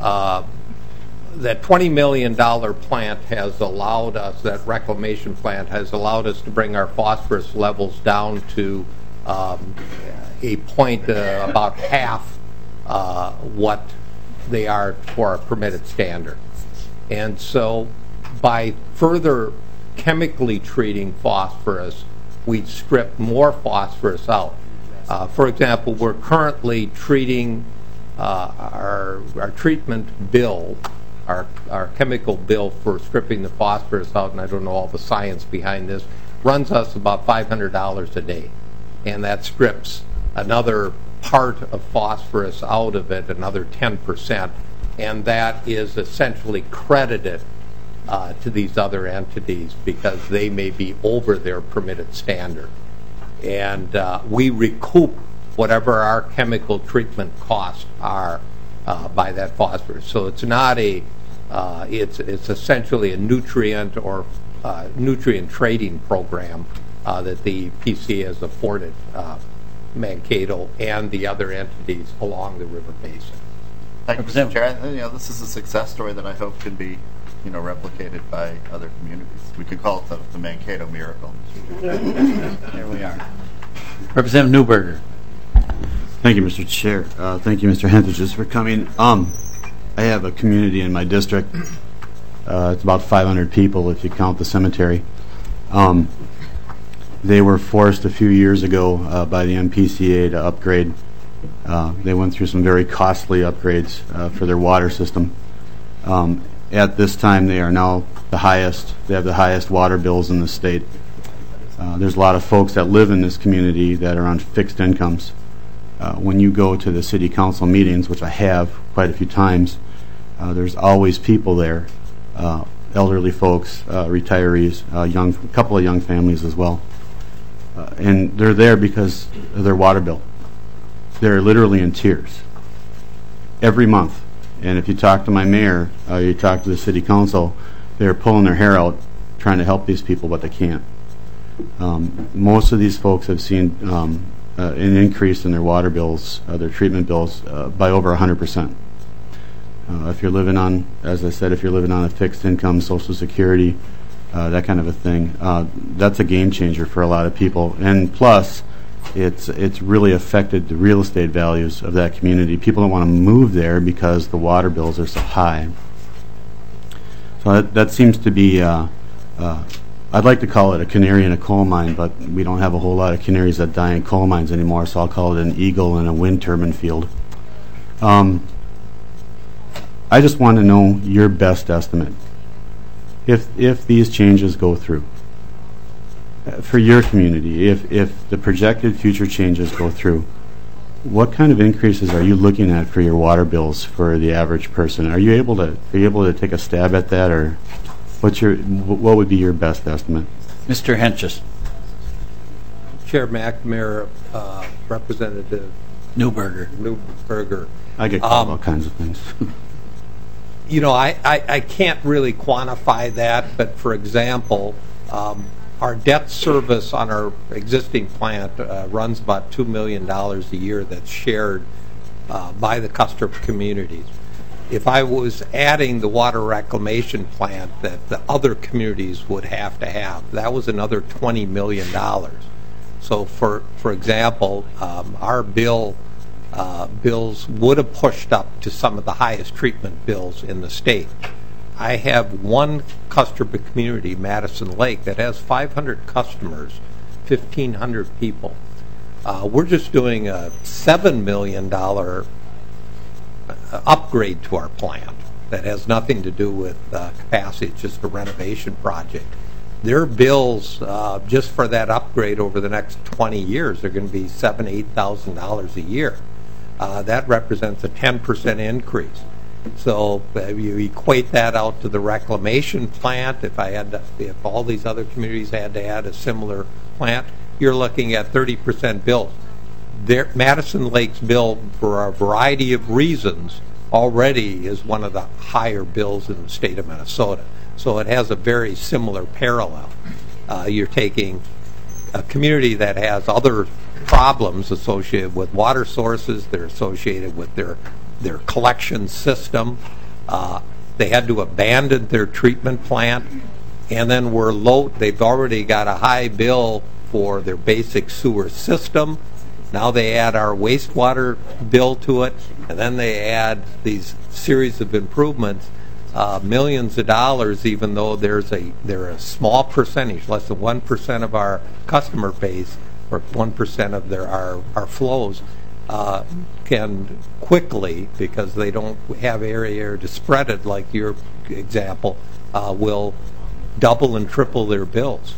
That $20 million plant has allowed us, that reclamation plant has allowed us to bring our phosphorus levels down to a point about half what they are for a permitted standard. And so by further chemically treating phosphorus, we strip more phosphorus out. For example, we're currently treating our treatment bill, our chemical bill for stripping the phosphorus out, and I don't know all the science behind this, runs us about $500 a day. And that strips another part of phosphorus out of it, another 10%, and that is essentially credited to these other entities because they may be over their permitted standard. And we recoup whatever our chemical treatment costs are by that phosphorus. So it's not a, it's essentially a nutrient or nutrient trading program that the PC has afforded Mankato and the other entities along the river basin. Thank you, Mr. Chair. This is a success story that I hope can be, replicated by other communities. We could call it the Mankato miracle. There we are. Representative Newberger. Thank you, Mr. Chair. Thank you, Mr. Hentges, for coming. I have a community in my district. It's about 500 people if you count the cemetery. They were forced a few years ago by the MPCA to upgrade. They went through some very costly upgrades for their water system. At this time, they are now the highest. They have the highest water bills in the state. There's a lot of folks that live in this community that are on fixed incomes. When you go to the city council meetings, which I have quite a few times, there's always people there, elderly folks, retirees, a couple of young families as well. And they're there because of their water bill. They're literally in tears every month. And if you talk to my mayor, you talk to the city council, they're pulling their hair out trying to help these people, but they can't. Most of these folks have seen an increase in their water bills, their treatment bills, by over 100%. If you're living on, as I said, if you're living on a fixed income, Social Security, that kind of a thing, that's a game changer for a lot of people. And plus, it's really affected the real estate values of that community. People don't want to move there because the water bills are so high. So that seems to be, I'd like to call it a canary in a coal mine, but we don't have a whole lot of canaries that die in coal mines anymore, so I'll call it an eagle in a wind turbine field. I just want to know your best estimate. If these changes go through, for your community, if the projected future changes go through, what kind of increases are you looking at for your water bills for the average person? Are you able to take a stab at that, or what would be your best estimate? Mr. Hentges. Chair McNamara, Representative Newberger. I get called all kinds of things. I can't really quantify that, but for example, our debt service on our existing plant runs about $2 million a year that's shared by the customer communities. If I was adding the water reclamation plant that the other communities would have to have, that was another $20 million. So for example, our bills would have pushed up to some of the highest treatment bills in the state. I have one customer community, Madison Lake, that has 500 customers, 1,500 people. We're just doing a $7 million upgrade to our plant that has nothing to do with capacity. It's just a renovation project. Their bills just for that upgrade over the next 20 years are going to be $7,000, $8,000 a year. That represents a 10% increase. So you equate that out to the reclamation plant. If all these other communities had to add a similar plant, you're looking at 30% bills. Madison Lake's bill, for a variety of reasons, already is one of the higher bills in the state of Minnesota. So it has a very similar parallel. You're taking a community that has other problems associated with water sources. They're associated with their collection system. They had to abandon their treatment plant, and then they've already got a high bill for their basic sewer system. Now they add our wastewater bill to it, and then they add these series of improvements, millions of dollars, even though they're a small percentage, less than 1% of our customer base, or 1% of our flows, can quickly, because they don't have area to spread it like your example, will double and triple their bills.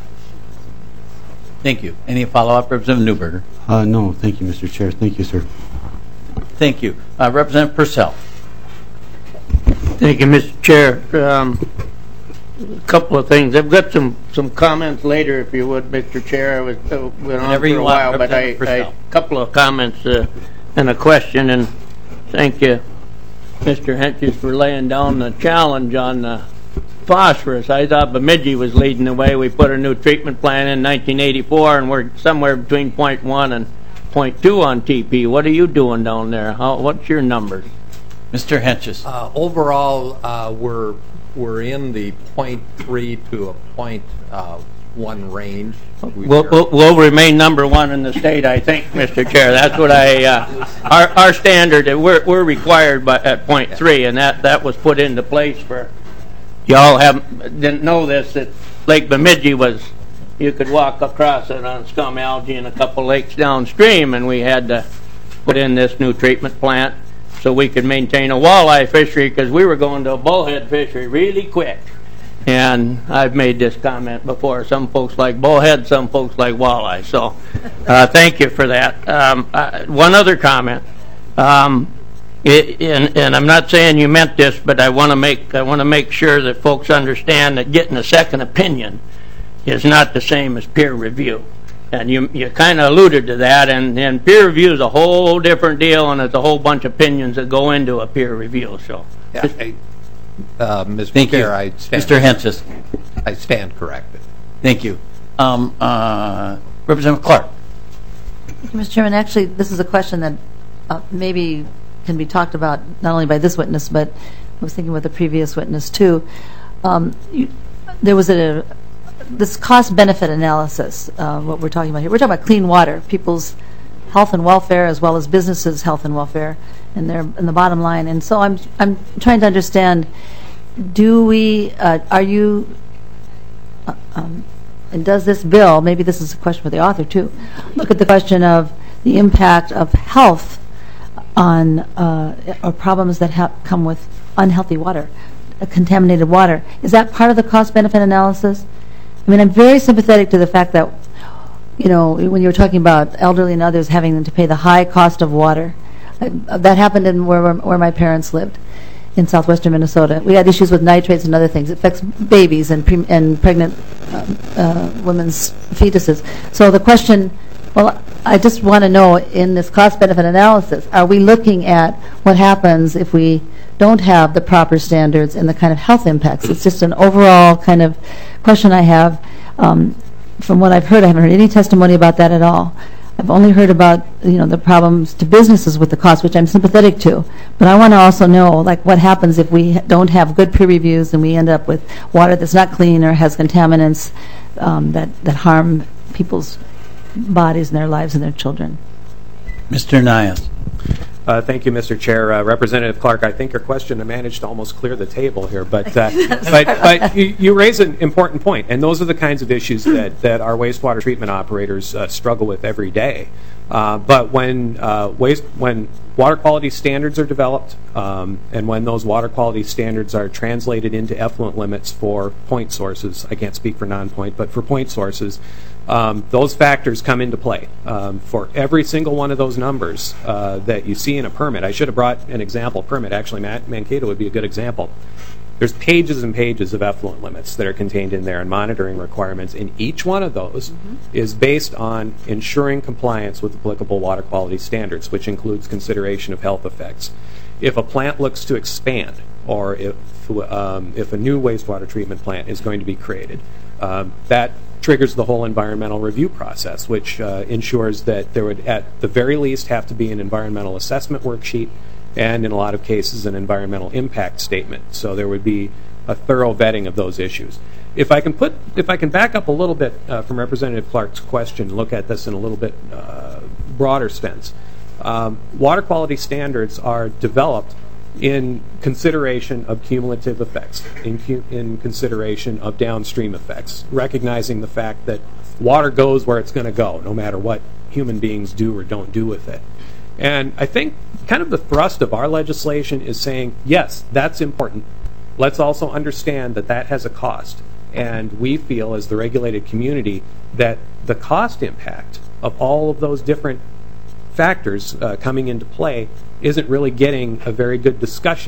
Thank you. Any follow-up, Representative Newberger? No, thank you, Mr. Chair. Thank you, sir. Thank you. Representative Purcell. Thank you, Mr. Chair. couple of things. I've got some comments later, if you would, Mr. Chair. I was went on Whenever for you a want, while, but Representative Purcell. couple of comments and a question. And thank you, Mr. Hentges, for laying down the challenge on phosphorus. I thought Bemidji was leading the way. We put a new treatment plant in 1984, and we're somewhere between 0.1 and 0.2 on TP. What are you doing down there? What's your numbers? Mr. Hentges. Overall, we're in the 0.3 to a 0.1 range. We'll remain number one in the state, I think, Mr. Chair. That's what our standard. We're required at 0.3, and that was put into place for. Y'all didn't know this, that Lake Bemidji was. You could walk across it on scum algae and a couple lakes downstream, and we had to put in this new treatment plant so we could maintain a walleye fishery, because we were going to a bullhead fishery really quick. And I've made this comment before. Some folks like bullhead, some folks like walleye. So thank you for that. One other comment, and I'm not saying you meant this, but I want to make sure that folks understand that getting a second opinion is not the same as peer review. And you kind of alluded to that, and peer review is a whole different deal, and it's a whole bunch of opinions that go into a peer review. So, yeah, Mr. Thank Chair, you. Mr. Hentges. I stand corrected. Thank you. Representative Clark. Thank you, Mr. Chairman. Actually, this is a question that maybe can be talked about not only by this witness, but I was thinking with the previous witness too. There was this cost-benefit analysis, what we're talking about here. We're talking about clean water, people's health and welfare, as well as businesses' health and welfare, and the bottom line. And so I'm trying to understand: and does this bill? Maybe this is a question for the author too. Look at the question of the impact of health on or problems that come with unhealthy water, contaminated water. Is that part of the cost-benefit analysis? I mean, I'm very sympathetic to the fact that, when you were talking about elderly and others having to pay the high cost of water, that happened in where my parents lived, in southwestern Minnesota. We had issues with nitrates and other things. It affects babies and pregnant women's fetuses. So the question, I just want to know, in this cost-benefit analysis, are we looking at what happens if we don't have the proper standards and the kind of health impacts? It's just an overall kind of question I have. From what I've heard, I haven't heard any testimony about that at all. I've only heard about the problems to businesses with the cost, which I'm sympathetic to. But I want to also know, what happens if we don't have good peer reviews and we end up with water that's not clean or has contaminants that harm people's bodies and their lives and their children. Mr. Nias. Thank you, Mr. Chair. Representative Clark, I think your question managed to almost clear the table here, but you raise an important point, and those are the kinds of issues that our wastewater treatment operators struggle with every day. But when water quality standards are developed, and when those water quality standards are translated into effluent limits for point sources, I can't speak for non-point, but for point sources, those factors come into play. For every single one of those numbers that you see in a permit, I should have brought an example permit. Actually, Mankato would be a good example. There's pages and pages of effluent limits that are contained in there and monitoring requirements, and each one of those is based on ensuring compliance with applicable water quality standards, which includes consideration of health effects. If a plant looks to expand, or if a new wastewater treatment plant is going to be created, that triggers the whole environmental review process, which ensures that there would at the very least have to be an environmental assessment worksheet, and in a lot of cases an environmental impact statement. So there would be a thorough vetting of those issues. If I can back up a little bit from Representative Clark's question, look at this in a little bit broader sense. Water quality standards are developed in consideration of cumulative effects, in consideration of downstream effects, recognizing the fact that water goes where it's going to go, no matter what human beings do or don't do with it. And I think kind of the thrust of our legislation is saying, yes, that's important. Let's also understand that that has a cost. And we feel, as the regulated community, that the cost impact of all of those different factors coming into play isn't really getting a very good discussion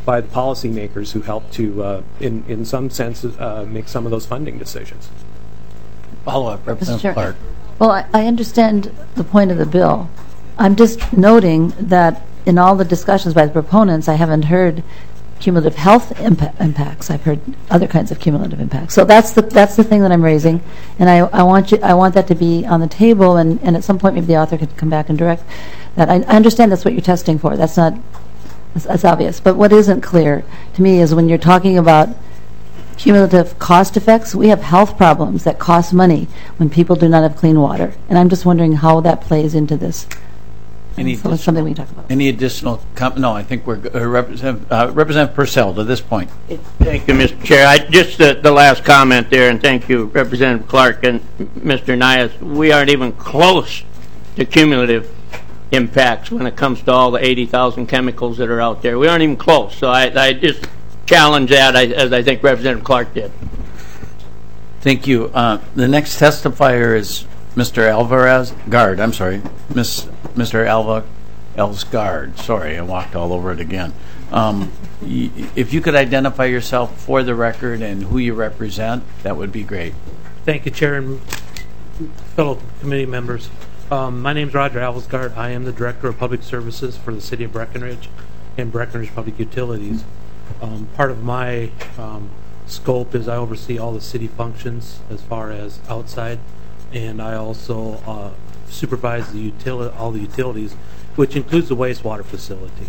by the policymakers who help to, in some senses, make some of those funding decisions. Follow up, Representative Clark. Well, I understand the point of the bill. I'm just noting that in all the discussions by the proponents, I haven't heard cumulative health impacts. I've heard other kinds of cumulative impacts. So that's the thing that I'm raising, and I want that to be on the table. And at some point, maybe the author could come back and direct that. I understand that's what you're testing for. That's obvious. But what isn't clear to me is when you're talking about cumulative cost effects, we have health problems that cost money when people do not have clean water, and I'm just wondering how that plays into this. So it's something we can talk about. Any additional no, I think we're Representative Purcell to this point. Thank you, Mr. Chair. Just the last comment there, and thank you, Representative Clark and Mr. Nias. We aren't even close to cumulative impacts when it comes to all the 80,000 chemicals that are out there. We aren't even close. So I just challenge that, as I think Representative Clark did. Thank you. The next testifier is Mr. Gard. I'm sorry, Mr. Gard. Sorry, I walked all over it again. If you could identify yourself for the record and who you represent, that would be great. Thank you, Chair and fellow committee members. My name is Roger Gard. I am the Director of Public Services for the City of Breckenridge and Breckenridge Public Utilities. Part of my scope is I oversee all the city functions as far as outside, and I also supervise all the utilities, which includes the wastewater facility.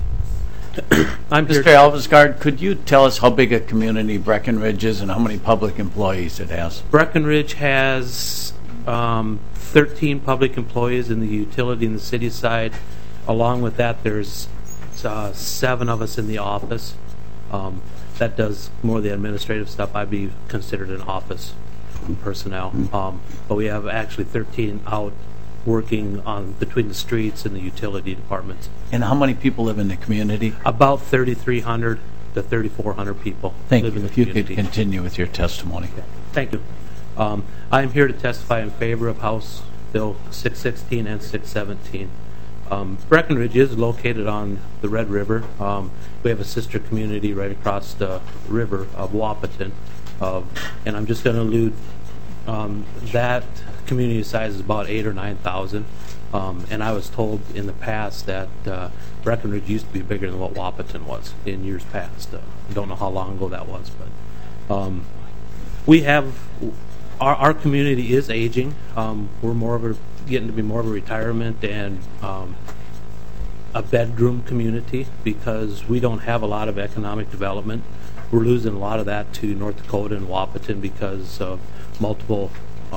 Mr. Gard, could you tell us how big a community Breckenridge is and how many public employees it has? Breckenridge has 13 public employees in the utility and the city side. Along with that, there's 7 of us in the office. That does more of the administrative stuff. I'd be considered an office personnel. But we have actually 13 out working between the streets and the utility departments. And how many people live in the community? About 3,300 to 3,400 people live in the community. If you could continue with your testimony. Thank you. I am here to testify in favor of House Bill 616 and 617. Breckenridge is located on the Red River. We have a sister community right across the river of Wahpeton. And I'm just going to allude that community size is about 8,000 or 9,000. And I was told in the past that Breckenridge used to be bigger than what Wahpeton was in years past. I don't know how long ago that was, but we have our community is aging. We're getting to be more of a retirement and a bedroom community because we don't have a lot of economic development. We're losing a lot of that to North Dakota and Wahpeton because of multiple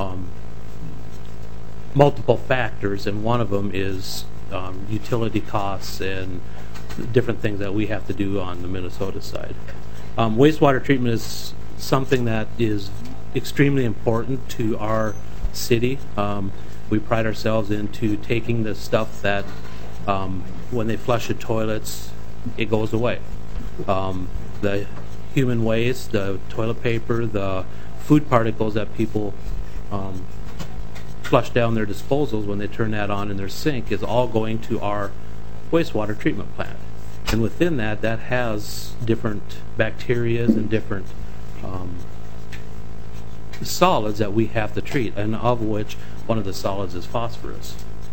factors, and one of them is utility costs and different things that we have to do on the Minnesota side. Wastewater treatment is something that is extremely important to our city. We pride ourselves into taking the stuff that when they flush the toilets, it goes away. The human waste, the toilet paper, the food particles that people flush down their disposals when they turn that on in their sink is all going to our wastewater treatment plant. And within that has different bacteria and different solids that we have to treat, and of which one of the solids is phosphorus.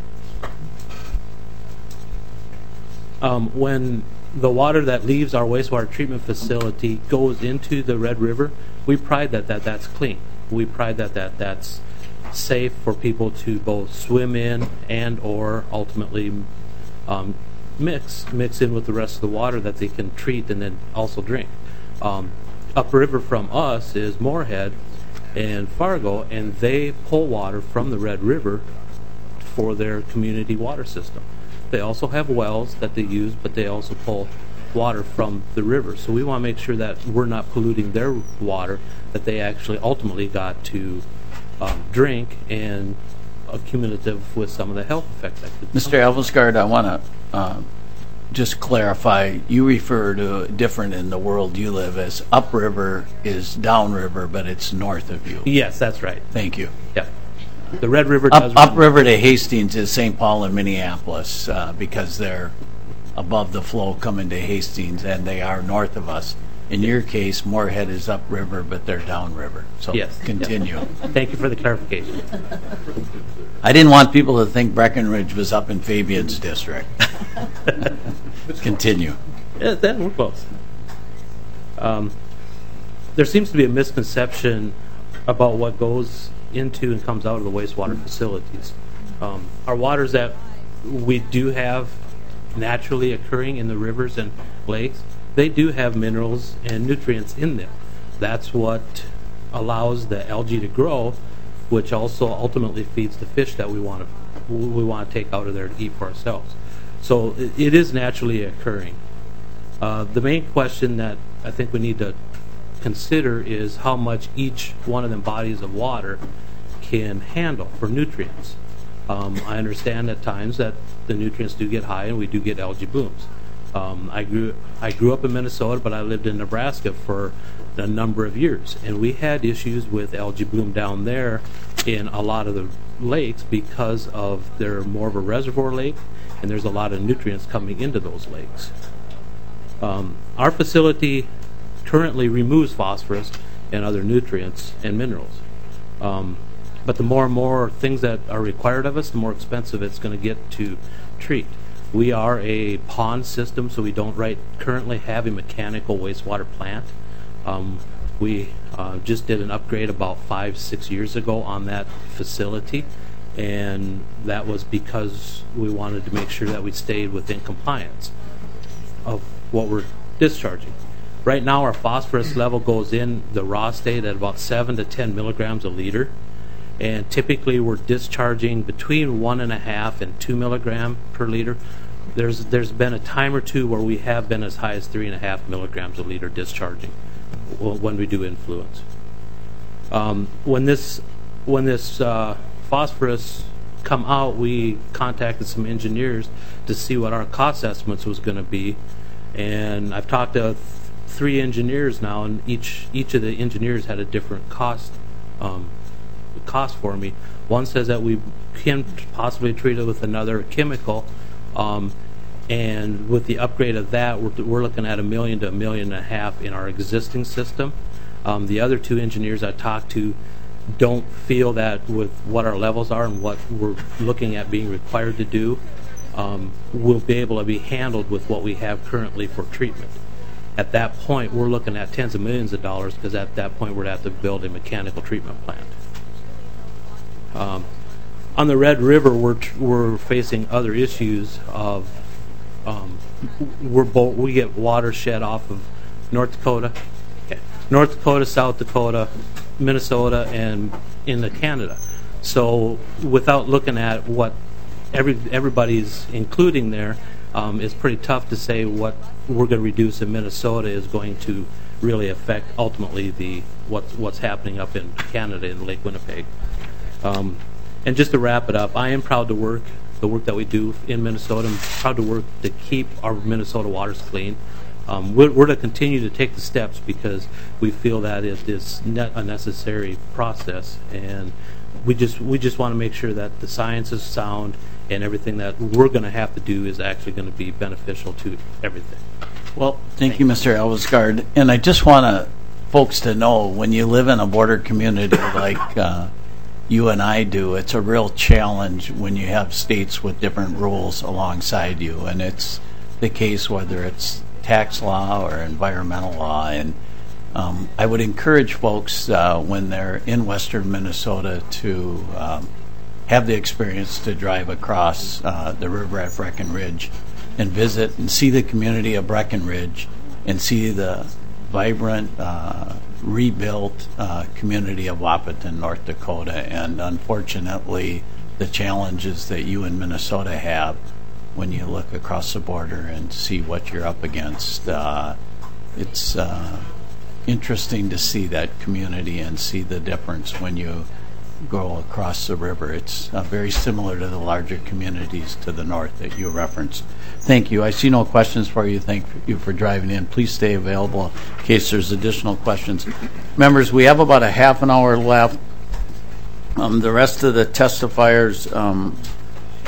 When the water that leaves our wastewater treatment facility goes into the Red River, we pride that that's clean. We pride that that's safe for people to both swim in and or ultimately mix in with the rest of the water that they can treat and then also drink. Upriver from us is Moorhead and Fargo, and they pull water from the Red River for their community water system. They also have wells that they use, but they also pull water from the river. So we want to make sure that we're not polluting their water that they actually ultimately got to drink and accumulative with some of the health effects. Mr. Elvesgard, I want to just clarify. You refer to different in the world you live as upriver is downriver, but it's north of you. Yes, that's right. Thank you. Yeah. The Red River upriver to Hastings is St. Paul and Minneapolis because they're above the flow coming to Hastings than they are north of us. In your case, Moorhead is upriver, but they're downriver. So Yes. continue. Thank you for the clarification. I didn't want people to think Breckenridge was up in Fabian's district. Continue. Yeah, then we're close. There seems to be a misconception about what goes into and comes out of the wastewater facilities. Our waters that we do have naturally occurring in the rivers and lakes, they do have minerals and nutrients in them. That's what allows the algae to grow, which also ultimately feeds the fish that we want to take out of there to eat for ourselves. So it is naturally occurring. The main question that I think we need to consider is how much each one of them bodies of water can handle for nutrients. I understand at times that the nutrients do get high and we do get algae blooms. I grew up in Minnesota, but I lived in Nebraska for a number of years, and we had issues with algae bloom down there in a lot of the lakes because of they're more of a reservoir lake, and there's a lot of nutrients coming into those lakes. Our facility currently removes phosphorus and other nutrients and minerals. But the more and more things that are required of us, the more expensive it's going to get to treat. We are a pond system, so we don't currently have a mechanical wastewater plant. We just did an upgrade about 5-6 years ago on that facility, and that was because we wanted to make sure that we stayed within compliance of what we're discharging. Right now, our phosphorus level goes in the raw state at about 7 to 10 milligrams a liter, and typically we're discharging between 1.5 and 2 milligram per liter. There's been a time or two where we have been as high as 3.5 milligrams a liter discharging when we do influence. When this phosphorus come out, we contacted some engineers to see what our cost estimates was going to be, and I've talked to 3 engineers now, and each of the engineers had a different cost for me. One says that we can possibly treat it with another chemical, and with the upgrade of that, we're looking at $1 million to $1.5 million in our existing system. The other 2 engineers I talked to don't feel that with what our levels are and what we're looking at being required to do, we'll be able to be handled with what we have currently for treatment. At that point, we're looking at tens of millions of dollars, because at that point we'd have to build a mechanical treatment plant. On the Red River, we're facing other issues of we get water shed off of North Dakota, South Dakota, Minnesota, and into Canada. So without looking at what everybody's including there, it's pretty tough to say what we're going to reduce in Minnesota is going to really affect ultimately what's happening up in Canada in Lake Winnipeg. And just to wrap it up, I am proud to work the work that we do in Minnesota. I'm proud to work to keep our Minnesota waters clean. We're to continue to take the steps because we feel that it is a necessary process, and we just want to make sure that the science is sound and everything that we're going to have to do is actually going to be beneficial to everything. Well, thank you, Mr. Elvesgard. And I just want folks to know, when you live in a border community like you and I do, it's a real challenge when you have states with different rules alongside you. And it's the case whether it's tax law or environmental law. And I would encourage folks when they're in western Minnesota to have the experience to drive across the river at Breckenridge and visit and see the community of Breckenridge and see the vibrant, rebuilt community of Wahpeton, North Dakota. And unfortunately, the challenges that you in Minnesota have when you look across the border and see what you're up against. It's interesting to see that community and see the difference when you go across the river. It's very similar to the larger communities to the north that you referenced. Thank you. I see no questions for you. Thank you for driving in. Please stay available in case there's additional questions. Members, we have about a half an hour left. The rest of the testifiers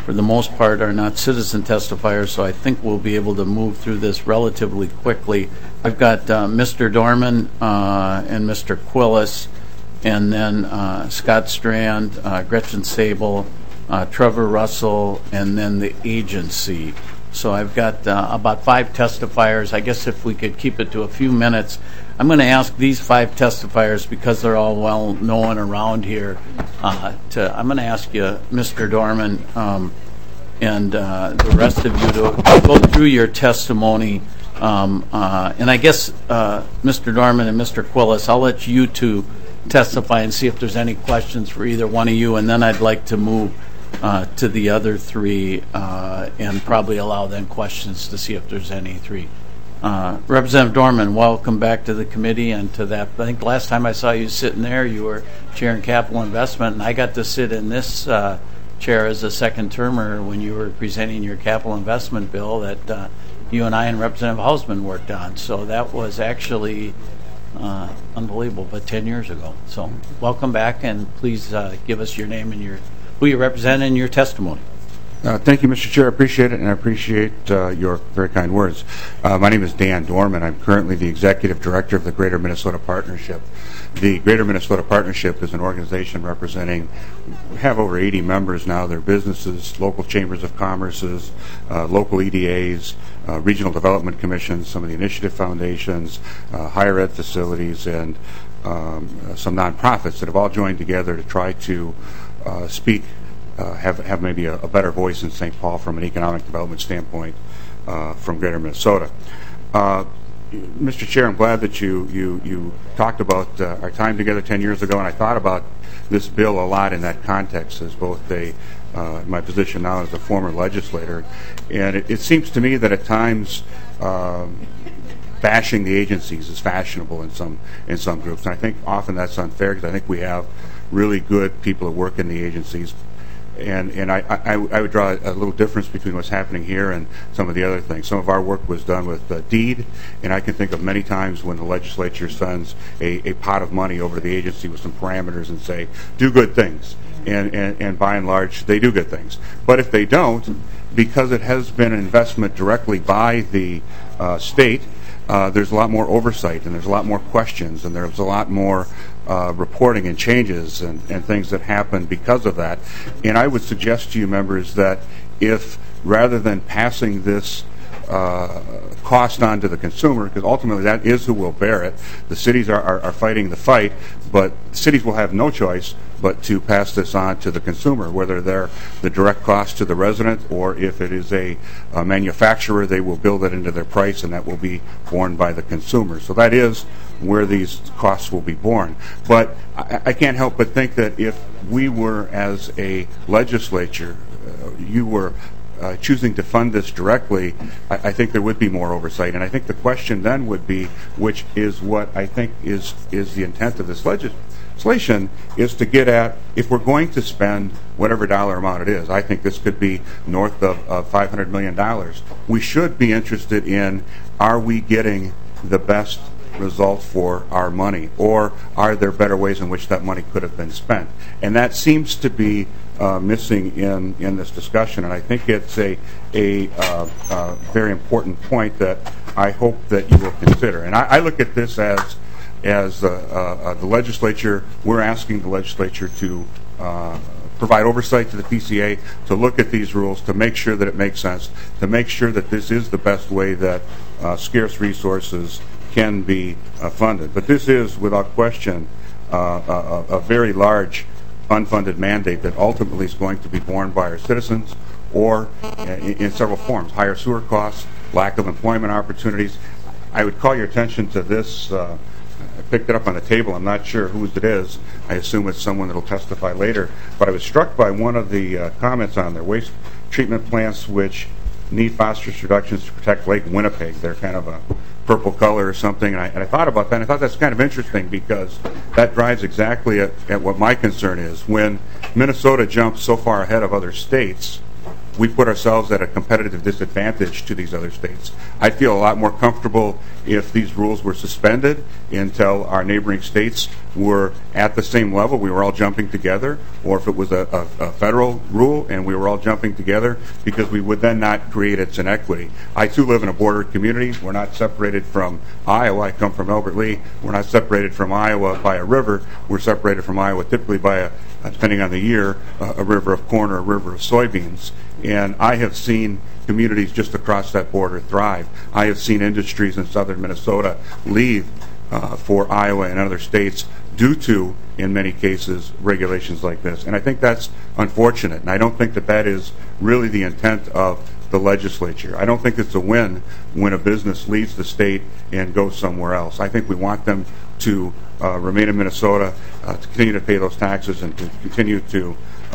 for the most part, are not citizen testifiers, so I think we'll be able to move through this relatively quickly. I've got Mr. Dorman and Mr. Quillis, and then Scott Strand, Gretchen Sable, Trevor Russell, and then the agency. So I've got about 5 testifiers. I guess if we could keep it to a few minutes, I'm going to ask these 5 testifiers, because they're all well known around here, I'm going to ask you, Mr. Dorman, and the rest of you to go through your testimony. And I guess, Mr. Dorman and Mr. Quillis, I'll let you two testify and see if there's any questions for either one of you, and then I'd like to move to the other 3 and probably allow then questions to see if there's any 3. Representative Dorman, welcome back to the committee and to that. I think last time I saw you sitting there, you were chairing capital investment, and I got to sit in this chair as a second termer when you were presenting your capital investment bill that you and I and Representative Hausman worked on. So that was actually unbelievable, but 10 years ago. So welcome back, and please give us your name and who you represent in your testimony. Thank you, Mr. Chair. I appreciate it, and I appreciate your very kind words. My name is Dan Dorman. I'm currently the Executive Director of the Greater Minnesota Partnership. The Greater Minnesota Partnership is an organization representing, we have over 80 members now. They're businesses, local chambers of commerces, local EDAs, regional development commissions, some of the initiative foundations, higher ed facilities, and some nonprofits that have all joined together to try to have maybe a better voice in St. Paul from an economic development standpoint from Greater Minnesota. Mr. Chair, I'm glad that you talked about our time together 10 years ago, and I thought about this bill a lot in that context as both my position now as a former legislator. And it seems to me that at times bashing the agencies is fashionable in some groups, and I think often that's unfair, because I think we have really good people that work in the agencies. And I would draw a little difference between what's happening here and some of the other things. Some of our work was done with deed, and I can think of many times when the legislature sends a pot of money over to the agency with some parameters and say, do good things. And by and large, they do good things. But if they don't, because it has been an investment directly by the state, there's a lot more oversight, and there's a lot more questions, and there's a lot more reporting and changes and things that happen because of that. And I would suggest to you, members, that if rather than passing this cost on to the consumer, because ultimately that is who will bear it, the cities are fighting the fight, but cities will have no choice but to pass this on to the consumer, whether they're the direct cost to the resident, or if it is a manufacturer, they will build it into their price, and that will be borne by the consumer. So that is where these costs will be borne. But I can't help but think that if we were, as a legislature, you were choosing to fund this directly, I think there would be more oversight. And I think the question then would be, which is what I think is the intent of this legislation, is to get at, if we're going to spend whatever dollar amount it is, I think this could be north of $500 million, we should be interested in, are we getting the best result for our money, or are there better ways in which that money could have been spent? And that seems to be missing in this discussion, and I think it's a very important point that I hope that you will consider. And I look at this as the legislature, we're asking the legislature to provide oversight to the PCA, to look at these rules, to make sure that it makes sense, to make sure that this is the best way that scarce resources can be funded. But this is, without question, a very large unfunded mandate that ultimately is going to be borne by our citizens, or in several forms: higher sewer costs, lack of employment opportunities. I would call your attention to this. I picked it up on the table. I'm not sure whose it is. I assume it's someone that will testify later. But I was struck by one of the comments on there: waste treatment plants which need phosphorus reductions to protect Lake Winnipeg. They're kind of a purple color or something, and I thought about that, and I thought that's kind of interesting, because that drives exactly at what my concern is. When Minnesota jumps so far ahead of other states we put ourselves at a competitive disadvantage to these other states. I'd feel a lot more comfortable if these rules were suspended until our neighboring states were at the same level, we were all jumping together, or if it was a federal rule and we were all jumping together, because we would then not create its inequity. I too live in a border community. We're not separated from Iowa. I come from Albert Lea. We're not separated from Iowa by a river. We're separated from Iowa typically by depending on the year, a river of corn or a river of soybeans. And I have seen communities just across that border thrive. I have seen industries in southern Minnesota leave for Iowa and other states due to, in many cases, regulations like this. And I think that's unfortunate. And I don't think that that is really the intent of the legislature. I don't think it's a win when a business leaves the state and goes somewhere else. I think we want them to remain in Minnesota, to continue to pay those taxes, and to continue to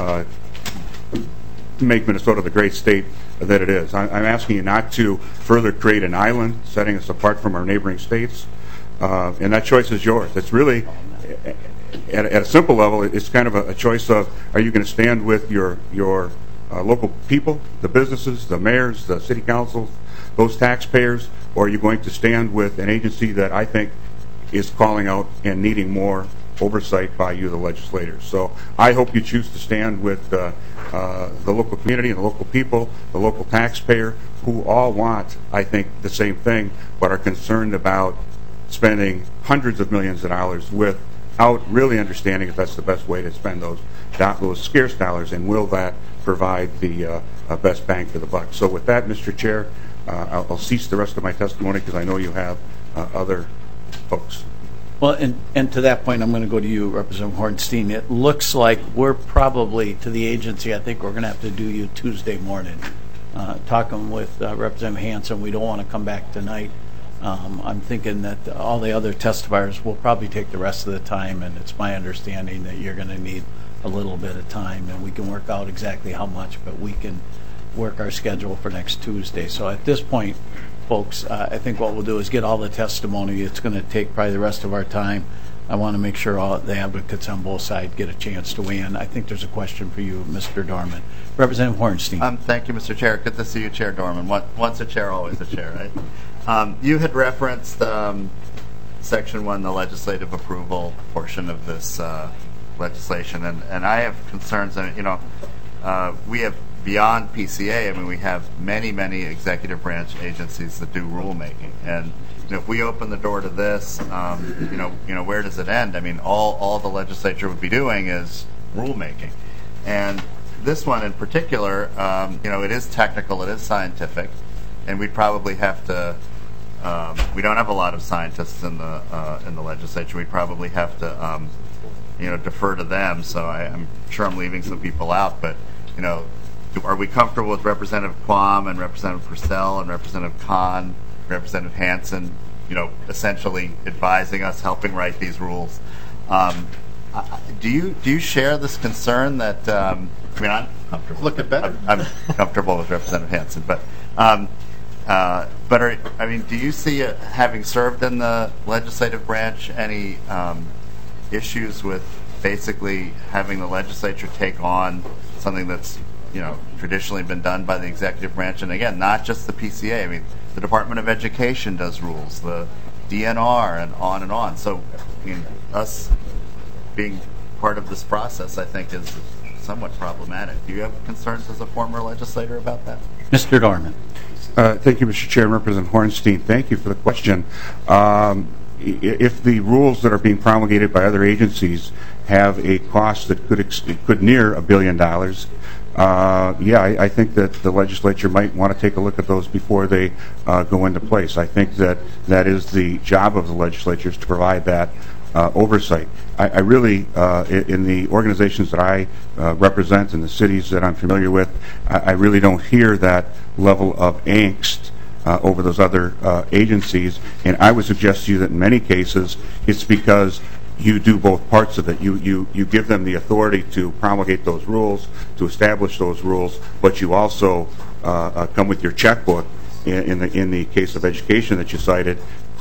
make Minnesota the great state that it is. I'm asking you not to further create an island, setting us apart from our neighboring states, and that choice is yours. It's really, at a simple level, it's kind of a choice of, are you going to stand with your local people, the businesses, the mayors, the city councils, those taxpayers, or are you going to stand with an agency that I think is calling out and needing more oversight by you, the legislators? So I hope you choose to stand with the local community and the local people, the local taxpayer, who all want, I think, the same thing, but are concerned about spending hundreds of millions of dollars without really understanding if that's the best way to spend those scarce dollars, and will that provide the best bang for the buck. So with that, Mr. Chair, I'll cease the rest of my testimony because I know you have other folks. Well, and to that point, I'm going to go to you, Representative Hornstein. It looks like we're probably, to the agency, I think we're going to have to do you Tuesday morning. Talking with Representative Hansen, we don't want to come back tonight. I'm thinking that all the other testifiers will probably take the rest of the time, and it's my understanding that you're going to need a little bit of time, and we can work out exactly how much, but we can work our schedule for next Tuesday. So at this point, folks, I think what we'll do is get all the testimony. It's going to take probably the rest of our time. I want to make sure all the advocates on both sides get a chance to weigh in. I think there's a question for you, Mr. Dorman. Representative Hornstein. Thank you, Mr. Chair. Good to see you, Chair Dorman. Once a chair, always a chair, right? You had referenced Section 1, the legislative approval portion of this legislation, and I have concerns. We have, beyond PCA, I mean, we have many, many executive branch agencies that do rulemaking, and if we open the door to this, where does it end? I mean, all the legislature would be doing is rulemaking, and this one in particular, it is technical, it is scientific, and we'd probably have to. We don't have a lot of scientists in the legislature. We'd probably have to, defer to them. So I'm sure I'm leaving some people out, but are we comfortable with Representative Quam and Representative Purcell and Representative Kahn, Representative Hansen, essentially advising us, helping write these rules? Do you share this concern that? I'm comfortable. Look at better. I'm comfortable with Representative Hansen, but do you see, having served in the legislative branch, any issues with basically having the legislature take on something that's traditionally been done by the executive branch? And again, not just the PCA. I mean, the Department of Education does rules, the DNR, and on and on. So, us being part of this process, I think, is somewhat problematic. Do you have concerns as a former legislator about that? Mr. Dorman. Thank you, Mr. Chair. Representative Hornstein, thank you for the question. If the rules that are being promulgated by other agencies have a cost that could near $1 billion, I think that the legislature might want to take a look at those before they go into place. I think that is the job of the legislature, is to provide that oversight. I really, in the organizations that I represent, in the cities that I'm familiar with, I really don't hear that level of angst over those other agencies. And I would suggest to you that in many cases, it's because you do both parts of it. You give them the authority to promulgate those rules, to establish those rules, but you also come with your checkbook. In the case of education that you cited,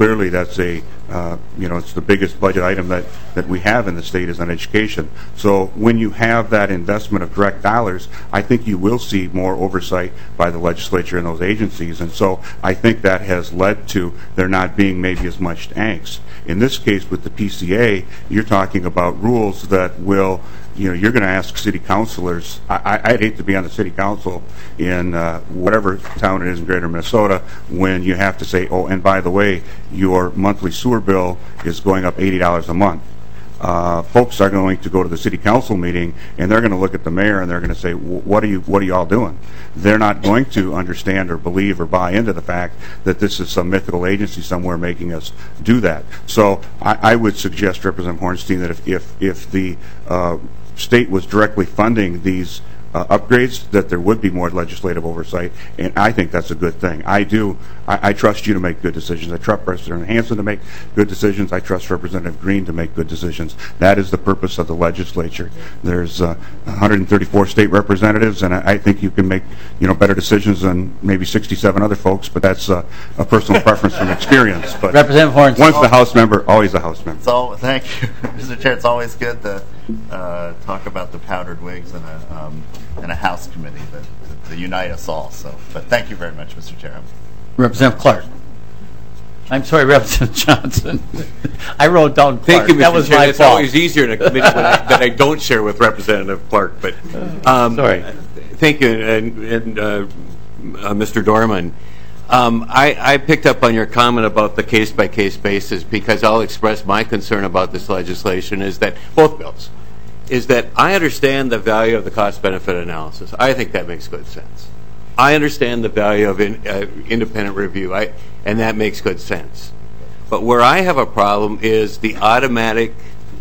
clearly that's it's the biggest budget item that we have in the state is on education. So when you have that investment of direct dollars, I think you will see more oversight by the legislature and those agencies. And so I think that has led to there not being maybe as much angst. In this case with the PCA, you're talking about rules that will, you're going to ask city councilors. I'd hate to be on the city council in whatever town it is in Greater Minnesota when you have to say, oh, and by the way, your monthly sewer bill is going up $80 a month. Folks are going to go to the city council meeting and they're going to look at the mayor and they're going to say, what are you all doing? They're not going to understand or believe or buy into the fact that this is some mythical agency somewhere making us do that. So I would suggest, Representative Hornstein, that if the state was directly funding these upgrades, that there would be more legislative oversight, and I think that's a good thing. I trust you to make good decisions. I trust Representative Hansen to make good decisions. I trust Representative Green to make good decisions. That is the purpose of the legislature. There's 134 state representatives, and I think you can make better decisions than maybe 67 other folks, but that's a personal preference from experience. But Representative Hornstein. Once the House member, always the House member. Thank you, Mr. Chair. It's always good to talk about the powdered wigs in a House committee to unite us all. But thank you very much, Mr. Chair. Representative Clark. I'm sorry, Representative Johnson. I wrote down Clark. Thank you, Mr. That was Chair. my It's fault. always easier in a committee that I don't share with Representative Clark. But sorry. Thank you, and Mr. Dorman. I picked up on your comment about the case-by-case basis because I'll express my concern about this legislation is that both bills is that I understand the value of the cost-benefit analysis. I think that makes good sense. I understand the value of independent review, and that makes good sense. But where I have a problem is the automatic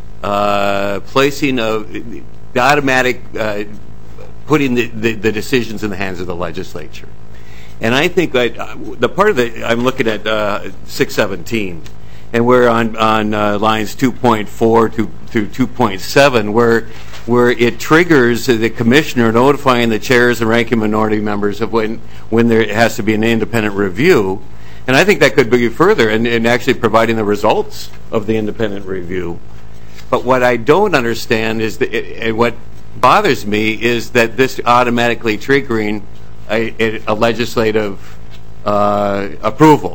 placing of the automatic putting the decisions in the hands of the legislature. And I think the part of I'm looking at 617, and we're on lines 2.4 through 2.7, where it triggers the commissioner notifying the chairs and ranking minority members of when there has to be an independent review. And I think that could be further and actually providing the results of the independent review. But what I don't understand is and what bothers me is that this automatically triggering a legislative approval.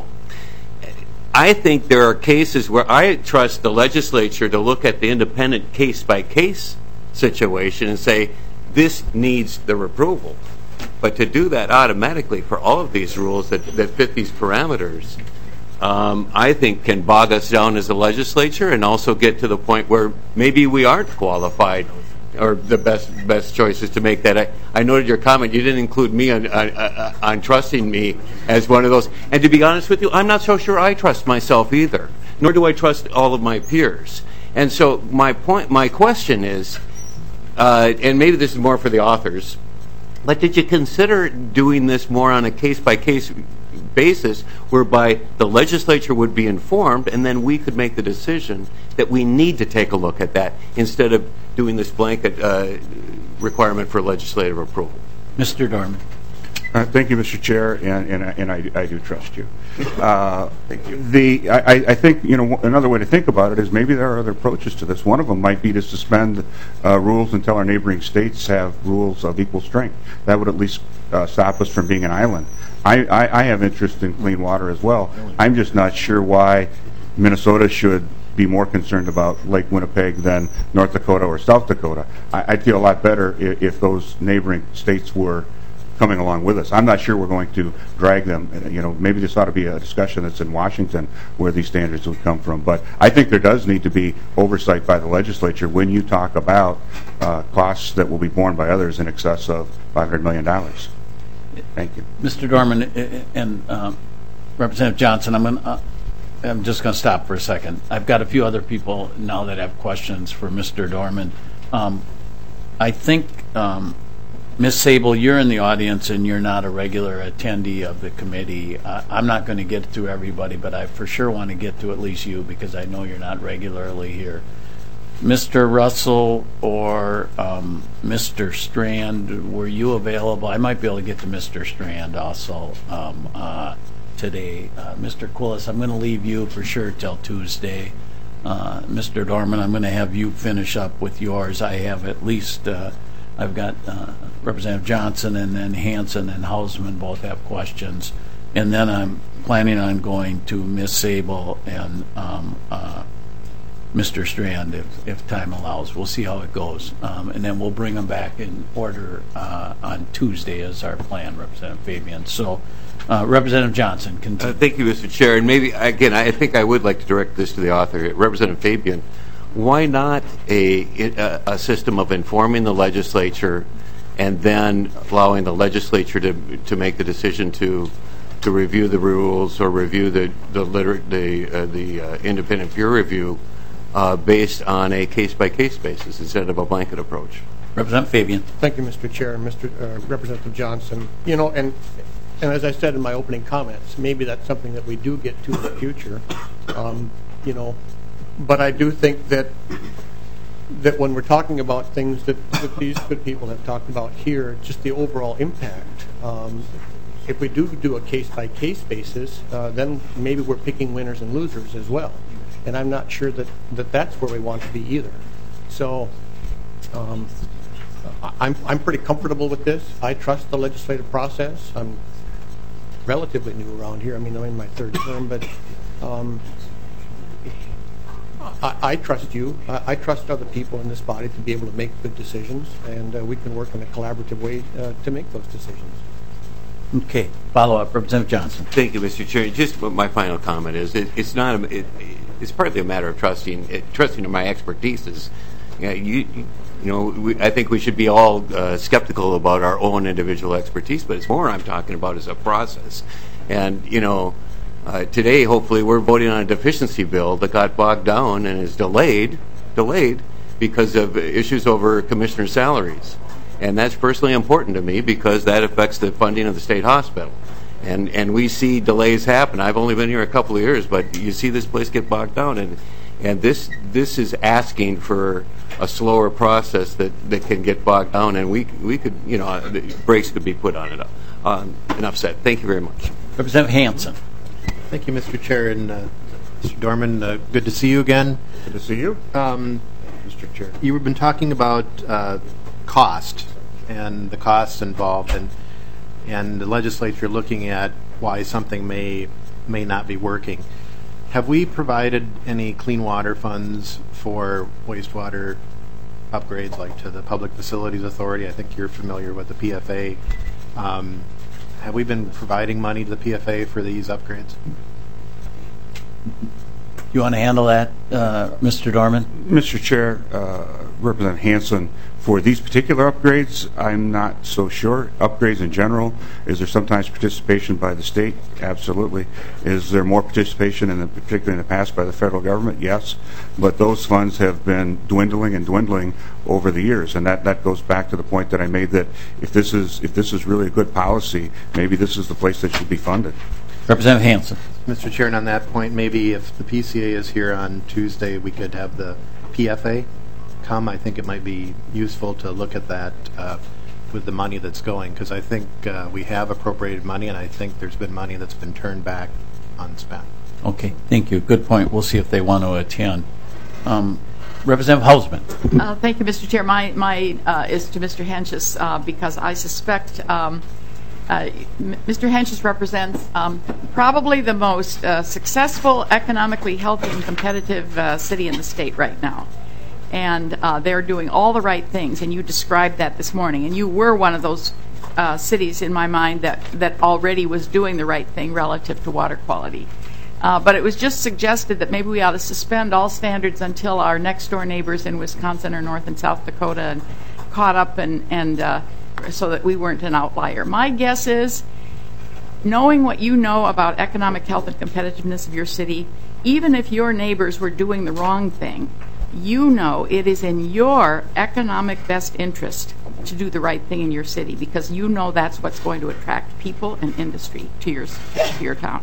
I think there are cases where I trust the legislature to look at the independent case-by-case situation and say, this needs their approval. But to do that automatically for all of these rules that fit these parameters, I think can bog us down as a legislature and also get to the point where maybe we aren't qualified or the best choices to make that. I noted your comment. You didn't include me on trusting me as one of those. And to be honest with you, I'm not so sure I trust myself either, nor do I trust all of my peers. And so my question is, and maybe this is more for the authors, but did you consider doing this more on a case-by-case basis whereby the legislature would be informed and then we could make the decision that we need to take a look at that instead of doing this blanket requirement for legislative approval? Mr. Dorman. Thank you, Mr. Chair, and I do trust you. Thank you. I think another way to think about it is maybe there are other approaches to this. One of them might be to suspend rules until our neighboring states have rules of equal strength. That would at least stop us from being an island. I have interest in clean water as well. I'm just not sure why Minnesota should be more concerned about Lake Winnipeg than North Dakota or South Dakota. I'd feel a lot better if those neighboring states were coming along with us. I'm not sure we're going to drag them. Maybe this ought to be a discussion that's in Washington where these standards would come from. But I think there does need to be oversight by the legislature when you talk about costs that will be borne by others in excess of $500 million. Thank you. Mr. Dorman and Representative Johnson, I'm just going to stop for a second. I've got a few other people now that have questions for Mr. Dorman. I think, Ms. Sable, you're in the audience and you're not a regular attendee of the committee. I'm not going to get through everybody, but I for sure want to get to at least you because I know you're not regularly here. Mr. Russell or Mr. Strand, were you available? I might be able to get to Mr. Strand also. today. Mr. Quillis, I'm going to leave you for sure till Tuesday. Mr. Dorman, I'm going to have you finish up with yours. I have at least, I've got Representative Johnson and then Hanson and Hausman both have questions. And then I'm planning on going to Ms. Sable and Mr. Strand if time allows. We'll see how it goes. And then we'll bring them back in order on Tuesday as our plan, Representative Fabian. So, Representative Johnson, continue. Thank you, Mr. Chair. And maybe, again, I think I would like to direct this to the author, Representative Fabian. Why not a system of informing the legislature and then allowing the legislature to make the decision to review the rules or review the independent peer review based on a case-by-case basis instead of a blanket approach? Representative Fabian. Thank you, Mr. Chair, and Representative Johnson. You know, and as I said in my opening comments, maybe that's something that we do get to in the future. You know, but I do think that when we're talking about things that these good people have talked about here, just the overall impact. If we do a case-by-case basis, then maybe we're picking winners and losers as well. And I'm not sure that that's where we want to be either. So I'm pretty comfortable with this. I trust the legislative process. I'm relatively new around here. I mean, I'm in my third term, but I trust you. I trust other people in this body to be able to make good decisions, and we can work in a collaborative way to make those decisions. Okay. Follow-up, Representative Johnson. Thank you, Mr. Chair. Just my final comment is it's not it's partly a matter of trusting in my expertise. I think we should be all skeptical about our own individual expertise, but it's more I'm talking about is a process. And today, hopefully, we're voting on a deficiency bill that got bogged down and is delayed because of issues over commissioner salaries. And that's personally important to me because that affects the funding of the state hospital. And we see delays happen. I've only been here a couple of years, but you see this place get bogged down. And this is asking for a slower process that can get bogged down. And we could, brakes could be put on it. Enough said. Thank you very much. Representative Hanson. Thank you, Mr. Chair. And Mr. Dorman, good to see you again. Good to see you. Mr. Chair. You've been talking about cost and the costs involved and the legislature looking at why something may not be working. Have we provided any clean water funds for wastewater upgrades like to the Public Facilities Authority? I think you're familiar with the PFA. Have we been providing money to the PFA for these upgrades? You want to handle that, Mr. Dorman? Mr. Chair, Representative Hanson, for these particular upgrades, I'm not so sure. Upgrades in general, is there sometimes participation by the state? Absolutely. Is there more participation, particularly in the past, by the federal government? Yes. But those funds have been dwindling and dwindling over the years, and that goes back to the point that I made that if this is really a good policy, maybe this is the place that should be funded. Representative Hanson. Mr. Chair, and on that point, maybe if the PCA is here on Tuesday, we could have the PFA come. I think it might be useful to look at that with the money that's going, because I think we have appropriated money, and I think there's been money that's been turned back unspent. Okay, thank you. Good point. We'll see if they want to attend. Representative Hausman. Thank you, Mr. Chair. My is to Mr. Hentges because I suspect Mr. Hentges represents probably the most successful, economically healthy, and competitive city in the state right now. And they're doing all the right things, and you described that this morning. And you were one of those cities, in my mind, that already was doing the right thing relative to water quality. But it was just suggested that maybe we ought to suspend all standards until our next-door neighbors in Wisconsin or North and South Dakota and caught up and so that we weren't an outlier. My guess is, knowing what you know about economic health and competitiveness of your city, even if your neighbors were doing the wrong thing, you know it is in your economic best interest to do the right thing in your city because you know that's what's going to attract people and industry to your town.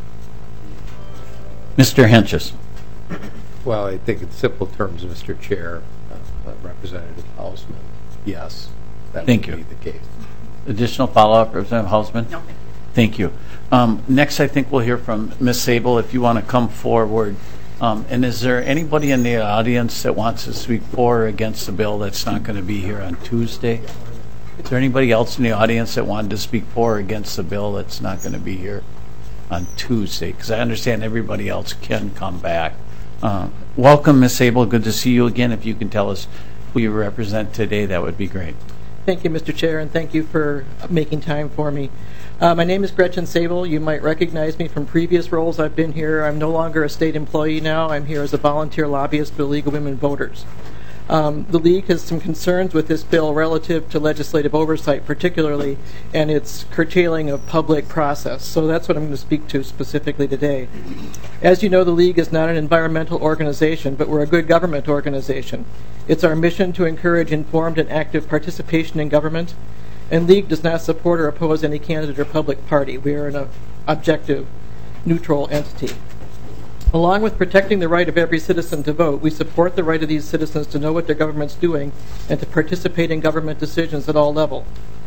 Mr. Hentges. Well, I think in simple terms, Mr. Chair, Representative Hausman, yes, that Thank would you. be the case. Additional follow-up, Representative Hausman? No. Thank you. Next, I think we'll hear from Ms. Sable, if you want to come forward. And is there anybody in the audience that wants to speak for or against the bill that's not going to be here on Tuesday? Is there anybody else in the audience that wanted to speak for or against the bill that's not going to be here on Tuesday? Because I understand everybody else can come back. Welcome, Ms. Sable. Good to see you again. If you can tell us who you represent today, that would be great. Thank you, Mr. Chair, and thank you for making time for me. My name is Gretchen Sable. You might recognize me from previous roles I've been here. I'm no longer a state employee now. I'm here as a volunteer lobbyist for the League of Women Voters. The League has some concerns with this bill relative to legislative oversight particularly, and its curtailing of public process. So that's what I'm going to speak to specifically today. As you know, the League is not an environmental organization, but we're a good government organization. It's our mission to encourage informed and active participation in government, and League does not support or oppose any candidate or public party. We are an objective, neutral entity. Along with protecting the right of every citizen to vote, we support the right of these citizens to know what their government's doing and to participate in government decisions at all levels.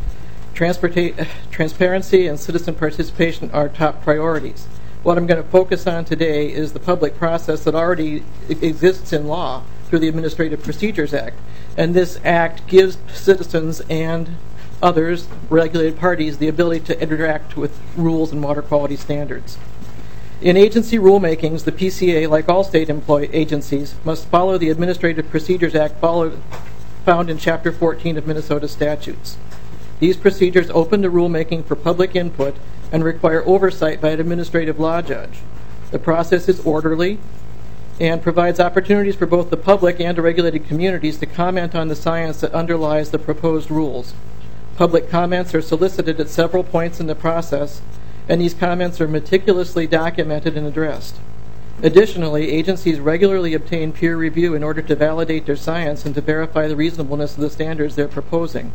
Transparency and citizen participation are top priorities. What I'm going to focus on today is the public process that already exists in law through the Administrative Procedures Act. And this act gives citizens and others, regulated parties, the ability to interact with rules and water quality standards. In agency rulemakings, the PCA, like all state agencies, must follow the Administrative Procedures Act found in Chapter 14 of Minnesota statutes. These procedures open the rulemaking for public input and require oversight by an administrative law judge. The process is orderly and provides opportunities for both the public and regulated communities to comment on the science that underlies the proposed rules. Public comments are solicited at several points in the process, and these comments are meticulously documented and addressed. Additionally, agencies regularly obtain peer review in order to validate their science and to verify the reasonableness of the standards they're proposing.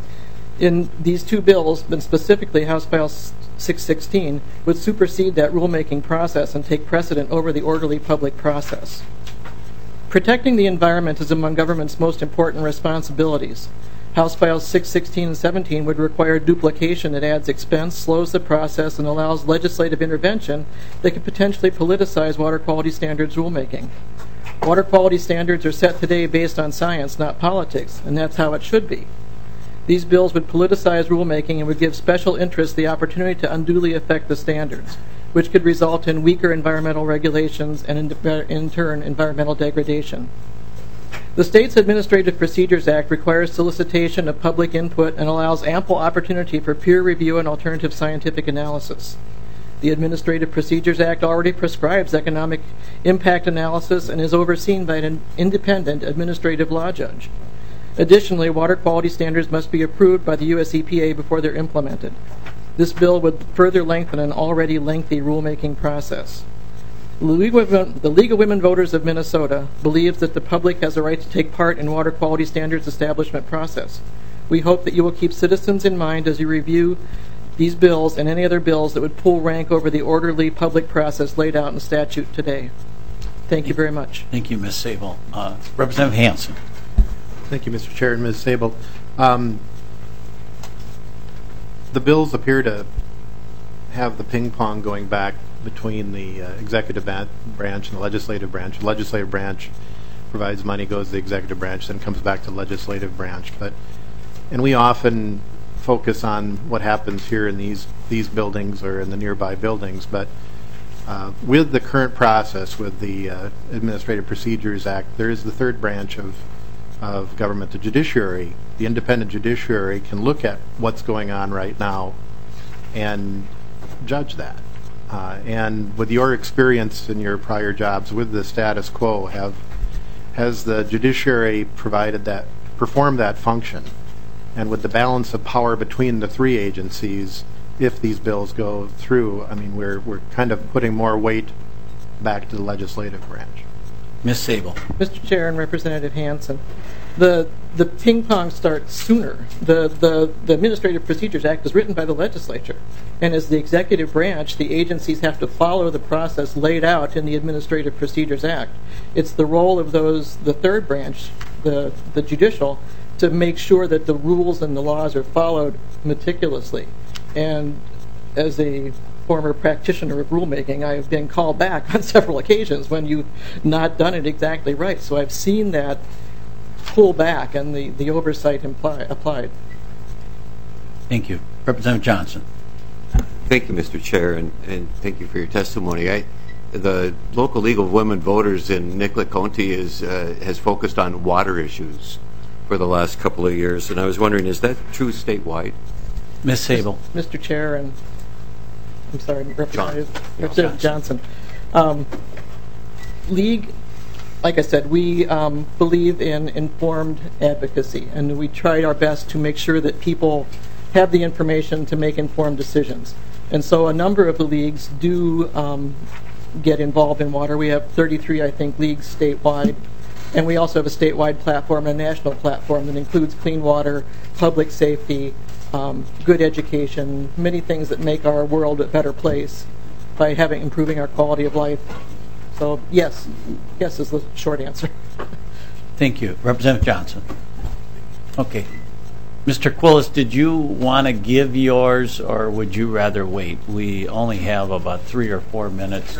In these two bills, and specifically House File 616, would supersede that rulemaking process and take precedent over the orderly public process. Protecting the environment is among government's most important responsibilities. House Files 616 and 17 would require duplication that adds expense, slows the process, and allows legislative intervention that could potentially politicize water quality standards rulemaking. Water quality standards are set today based on science, not politics, and that's how it should be. These bills would politicize rulemaking and would give special interests the opportunity to unduly affect the standards, which could result in weaker environmental regulations and in turn environmental degradation. The state's Administrative Procedures Act requires solicitation of public input and allows ample opportunity for peer review and alternative scientific analysis. The Administrative Procedures Act already prescribes economic impact analysis and is overseen by an independent administrative law judge. Additionally, water quality standards must be approved by the U.S. EPA before they're implemented. This bill would further lengthen an already lengthy rulemaking process. The League of Women Voters of Minnesota believes that the public has a right to take part in water quality standards establishment process. We hope that you will keep citizens in mind as you review these bills and any other bills that would pull rank over the orderly public process laid out in the statute today. Thank you very much. Thank you, Ms. Sable. Representative Hansen. Thank you, Mr. Chair and Ms. Sable. The bills appear to have the ping pong going back between the executive branch and the legislative branch. The legislative branch provides money, goes to the executive branch, then comes back to the legislative branch. And we often focus on what happens here in these buildings or in the nearby buildings, but with the current process, with the Administrative Procedures Act, there is the third branch of government, the judiciary. The independent judiciary can look at what's going on right now and judge that. And with your experience in your prior jobs with the status quo, has the judiciary performed that function? And with the balance of power between the three agencies, if these bills go through, I mean, we're kind of putting more weight back to the legislative branch. Ms. Sable. Mr. Chair and Representative Hansen, the ping pong starts sooner. The Administrative Procedures Act was written by the legislature, and as the executive branch, the agencies have to follow the process laid out in the Administrative Procedures Act. It's the role of the third branch, the judicial, to make sure that the rules and the laws are followed meticulously. And as a former practitioner of rulemaking, I have been called back on several occasions when you've not done it exactly right. So I've seen that pull back and the oversight applied. Thank you. Representative Johnson. Thank you, Mr. Chair, and thank you for your testimony. The local League of Women Voters in Nicollet County has focused on water issues for the last couple of years, and I was wondering, is that Statewide? Ms. Sable. Mr. Chair, and I'm sorry, Representative Johnson. League, like I said, we believe in informed advocacy, and we tried our best to make sure that people have the information to make informed decisions. And so a number of the leagues do get involved in water. We have 33, I think, leagues statewide. And we also have a statewide platform and a national platform that includes clean water, public safety, good education, many things that make our world a better place by improving our quality of life. So yes is the short answer. Thank you. Representative Johnson. Okay. Mr. Quillis, did you want to give yours, or would you rather wait? We only have about 3 or 4 minutes.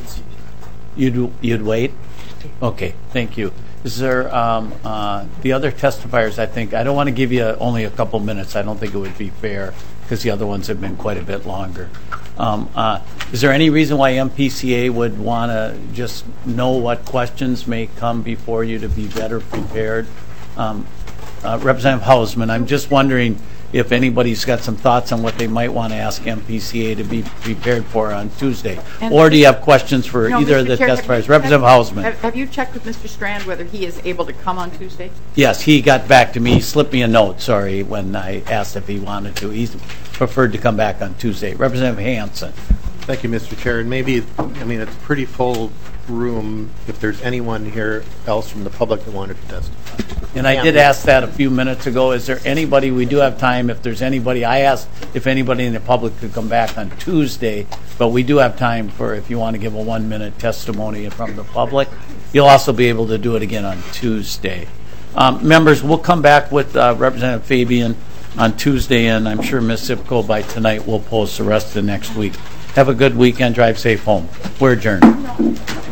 You'd wait? Okay, thank you. Is there the other testifiers? I don't want to give you only a couple minutes. I don't think it would be fair because the other ones have been quite a bit longer. Is there any reason why MPCA would want to just know what questions may come before you to be better prepared? Representative Hausman, I'm just wondering if anybody's got some thoughts on what they might want to ask MPCA to be prepared for on Tuesday. Or do you have questions for either of the testifiers? Representative Hausman. Have you checked with Mr. Strand whether he is able to come on Tuesday? Yes, he got back to me. He slipped me a note, when I asked if he wanted to. He preferred to come back on Tuesday. Representative Hansen. Thank you, Mr. Chair. And maybe, it's a pretty full room if there's anyone here else from the public that wanted to testify. And I did ask that a few minutes ago. Is there anybody, we do have time, if there's anybody, I asked if anybody in the public could come back on Tuesday, but we do have time for if you want to give a 1-minute testimony from the public. You'll also be able to do it again on Tuesday. Members, we'll come back with Representative Fabian on Tuesday, and I'm sure Ms. Zipko by tonight will post the rest of the next week. Have a good weekend. Drive safe home. We're adjourned.